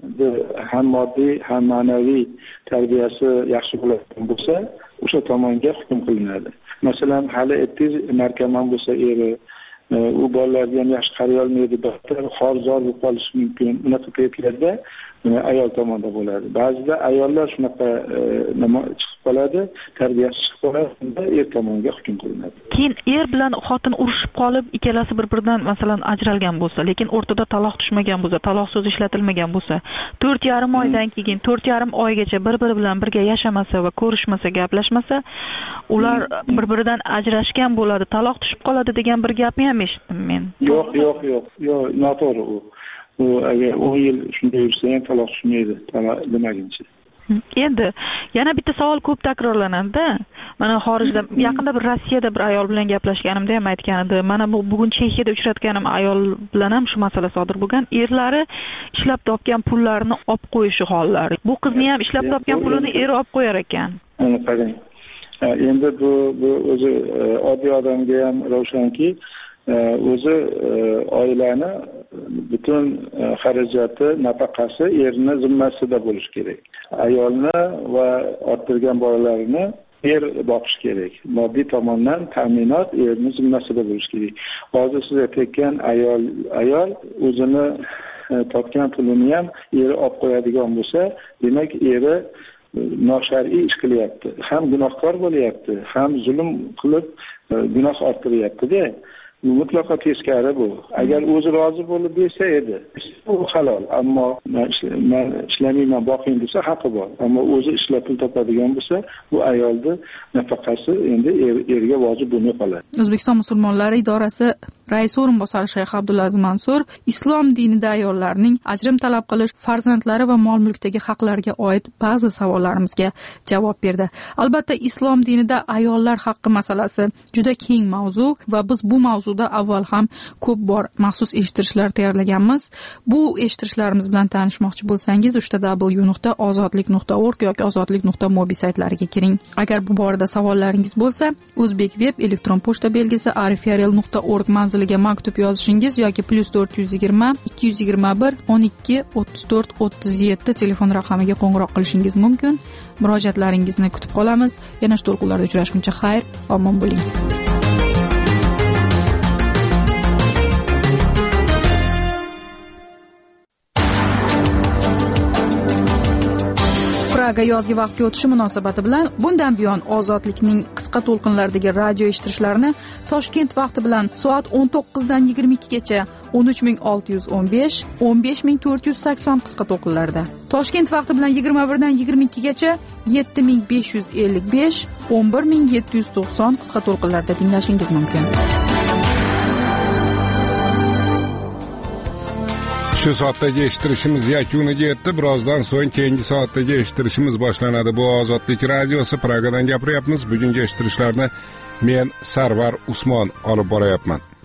ham moddiy, ham ma'naviy tarbiyasi yaxshi bo'ladigan bo'lsa, o'sha tomonga hukm qilinadi. Masalan, hali aytdingiz, narkoman bo'lsa eri, u bolalarga ham yaxshi qara olmaydi, battar xorzor bo'lib qolishi mumkin. Unaqa paytlarda ayol tomonda bo'ladi. Ba'zida ayollar shunaqa nima chiqib qoladi, tarbiyasi chiqib qoladi, unda er tomonga hukm qilinadi. Keyin er bilan xotin urushib qolib, ikkalasi bir-biridan masalan ajralgan bo'lsa, lekin o'rtada taloq tushmagan bo'lsa, taloq so'zi ishlatilmagan bo'lsa, 4,5 oydan keyin 4,5 oygacha bir-biri bilan birga yashamasa va ko'rishmasa, gaplashmasa, ular bir-biridan ajrashgan bo'ladi, taloq tushib qoladi degan bir gapni ham eshitdim men. Yo'q, noto'g'ri u. U agar 10 yil shunday yursa ham taloq tushmaydi, demaguncha. Endi yana bitta savol ko'p takrorlanadi-da. Mana xorijda yaqinda bir Rossiyada bir ayol bilan gaplashganimda ham aytgan edi. Mana bugun Chexiyada uchratganim ayol bilan ham shu masala sodir bo'lgan. Erlari ishlab topgan pullarini olib qo'yishi hollari. Bu qizni ham ishlab topgan pulini eri olib qo'yar ekan. Ana qarang. Endi bu o'zi oddiy odamga ham ravshanki, o'zi oilani butun xarajati, nafaqasi erni zimmasida bo'lishi kerak. Ayolni va orttirgan bolalarini er boqish kerak. Moddiy tomondan ta'minot erni zimmasida bo'lishi kerak. Hozir siz aytgan ayol o'zini topgan pulini ham eri olib qo'yadigan bo'lsa, demak eri noshar'iy ish qilyapti. Ham gunohkor bo'lyapti, ham zulm qilib gunoh orttiryapti-da. Mutlaqo teskari bu. Agar o'zi rozi bo'lib bersa edi, bu halol. Ammo men ishlamayman, boqing desa haqqi bor. Ammo o'zi ishlab pul topadigan bo'lsa, bu ayolning nafaqasi endi erga vojib bo'lmay qoladi. O'zbekiston musulmonlari idorasi raisi o'rinbosari Shayx Abdulaziz Mansur islom dinida ayollarning ajrim talab qilish, farzandlari va mol mulkdagi haqlariga oid ba'zi savollarimizga javob berdi. Albatta, islom dinida ayollar haqqi masalasi juda keng mavzu va biz bu mavzuda avval ham ko'p bor maxsus eshittirishlar tayyorlaganmiz. Bu eshittirishlarimiz bilan tanishmoqchi bo'lsangiz, www.ozodlik.org yoki ozodlik.mobi saytlariga kiring. Agar bu borada savollaringiz bo'lsa, O'zbek web elektron pochta belgisi arifyarel.org manziliga maktub yozishingiz yoki +420 221 12 34 37 telefon raqamiga qo'ng'iroq qilishingiz mumkin. Murojaatlaringizni kutib qolamiz. Yana shu to'lqinlarda uchrashguncha xayr, omon bo'ling. Praga yozgi vaqtga o'tishi munosabati bilan bundan buyon ozodlikning qisqa to'lqinlardagi radio eshittirishlarini Toshkent vaqti bilan soat 19 dan 22 gacha 13615, 15480 qisqa to'lqinlarda. Toshkent vaqti bilan 21 dan 22 gacha 7555, 11790 qisqa to'lqinlarda tinglashingiz mumkin. Shu soatdagi eshittirishimiz yakuniga yetdi. Birozdan so'ng keyingi soatdagi eshittirishimiz boshlanadi. Bu Ozodlik radiosi, Pragadan gapiryapmiz. Bugungi eshittirishlarni men Sarvar Usmon olib borayapman.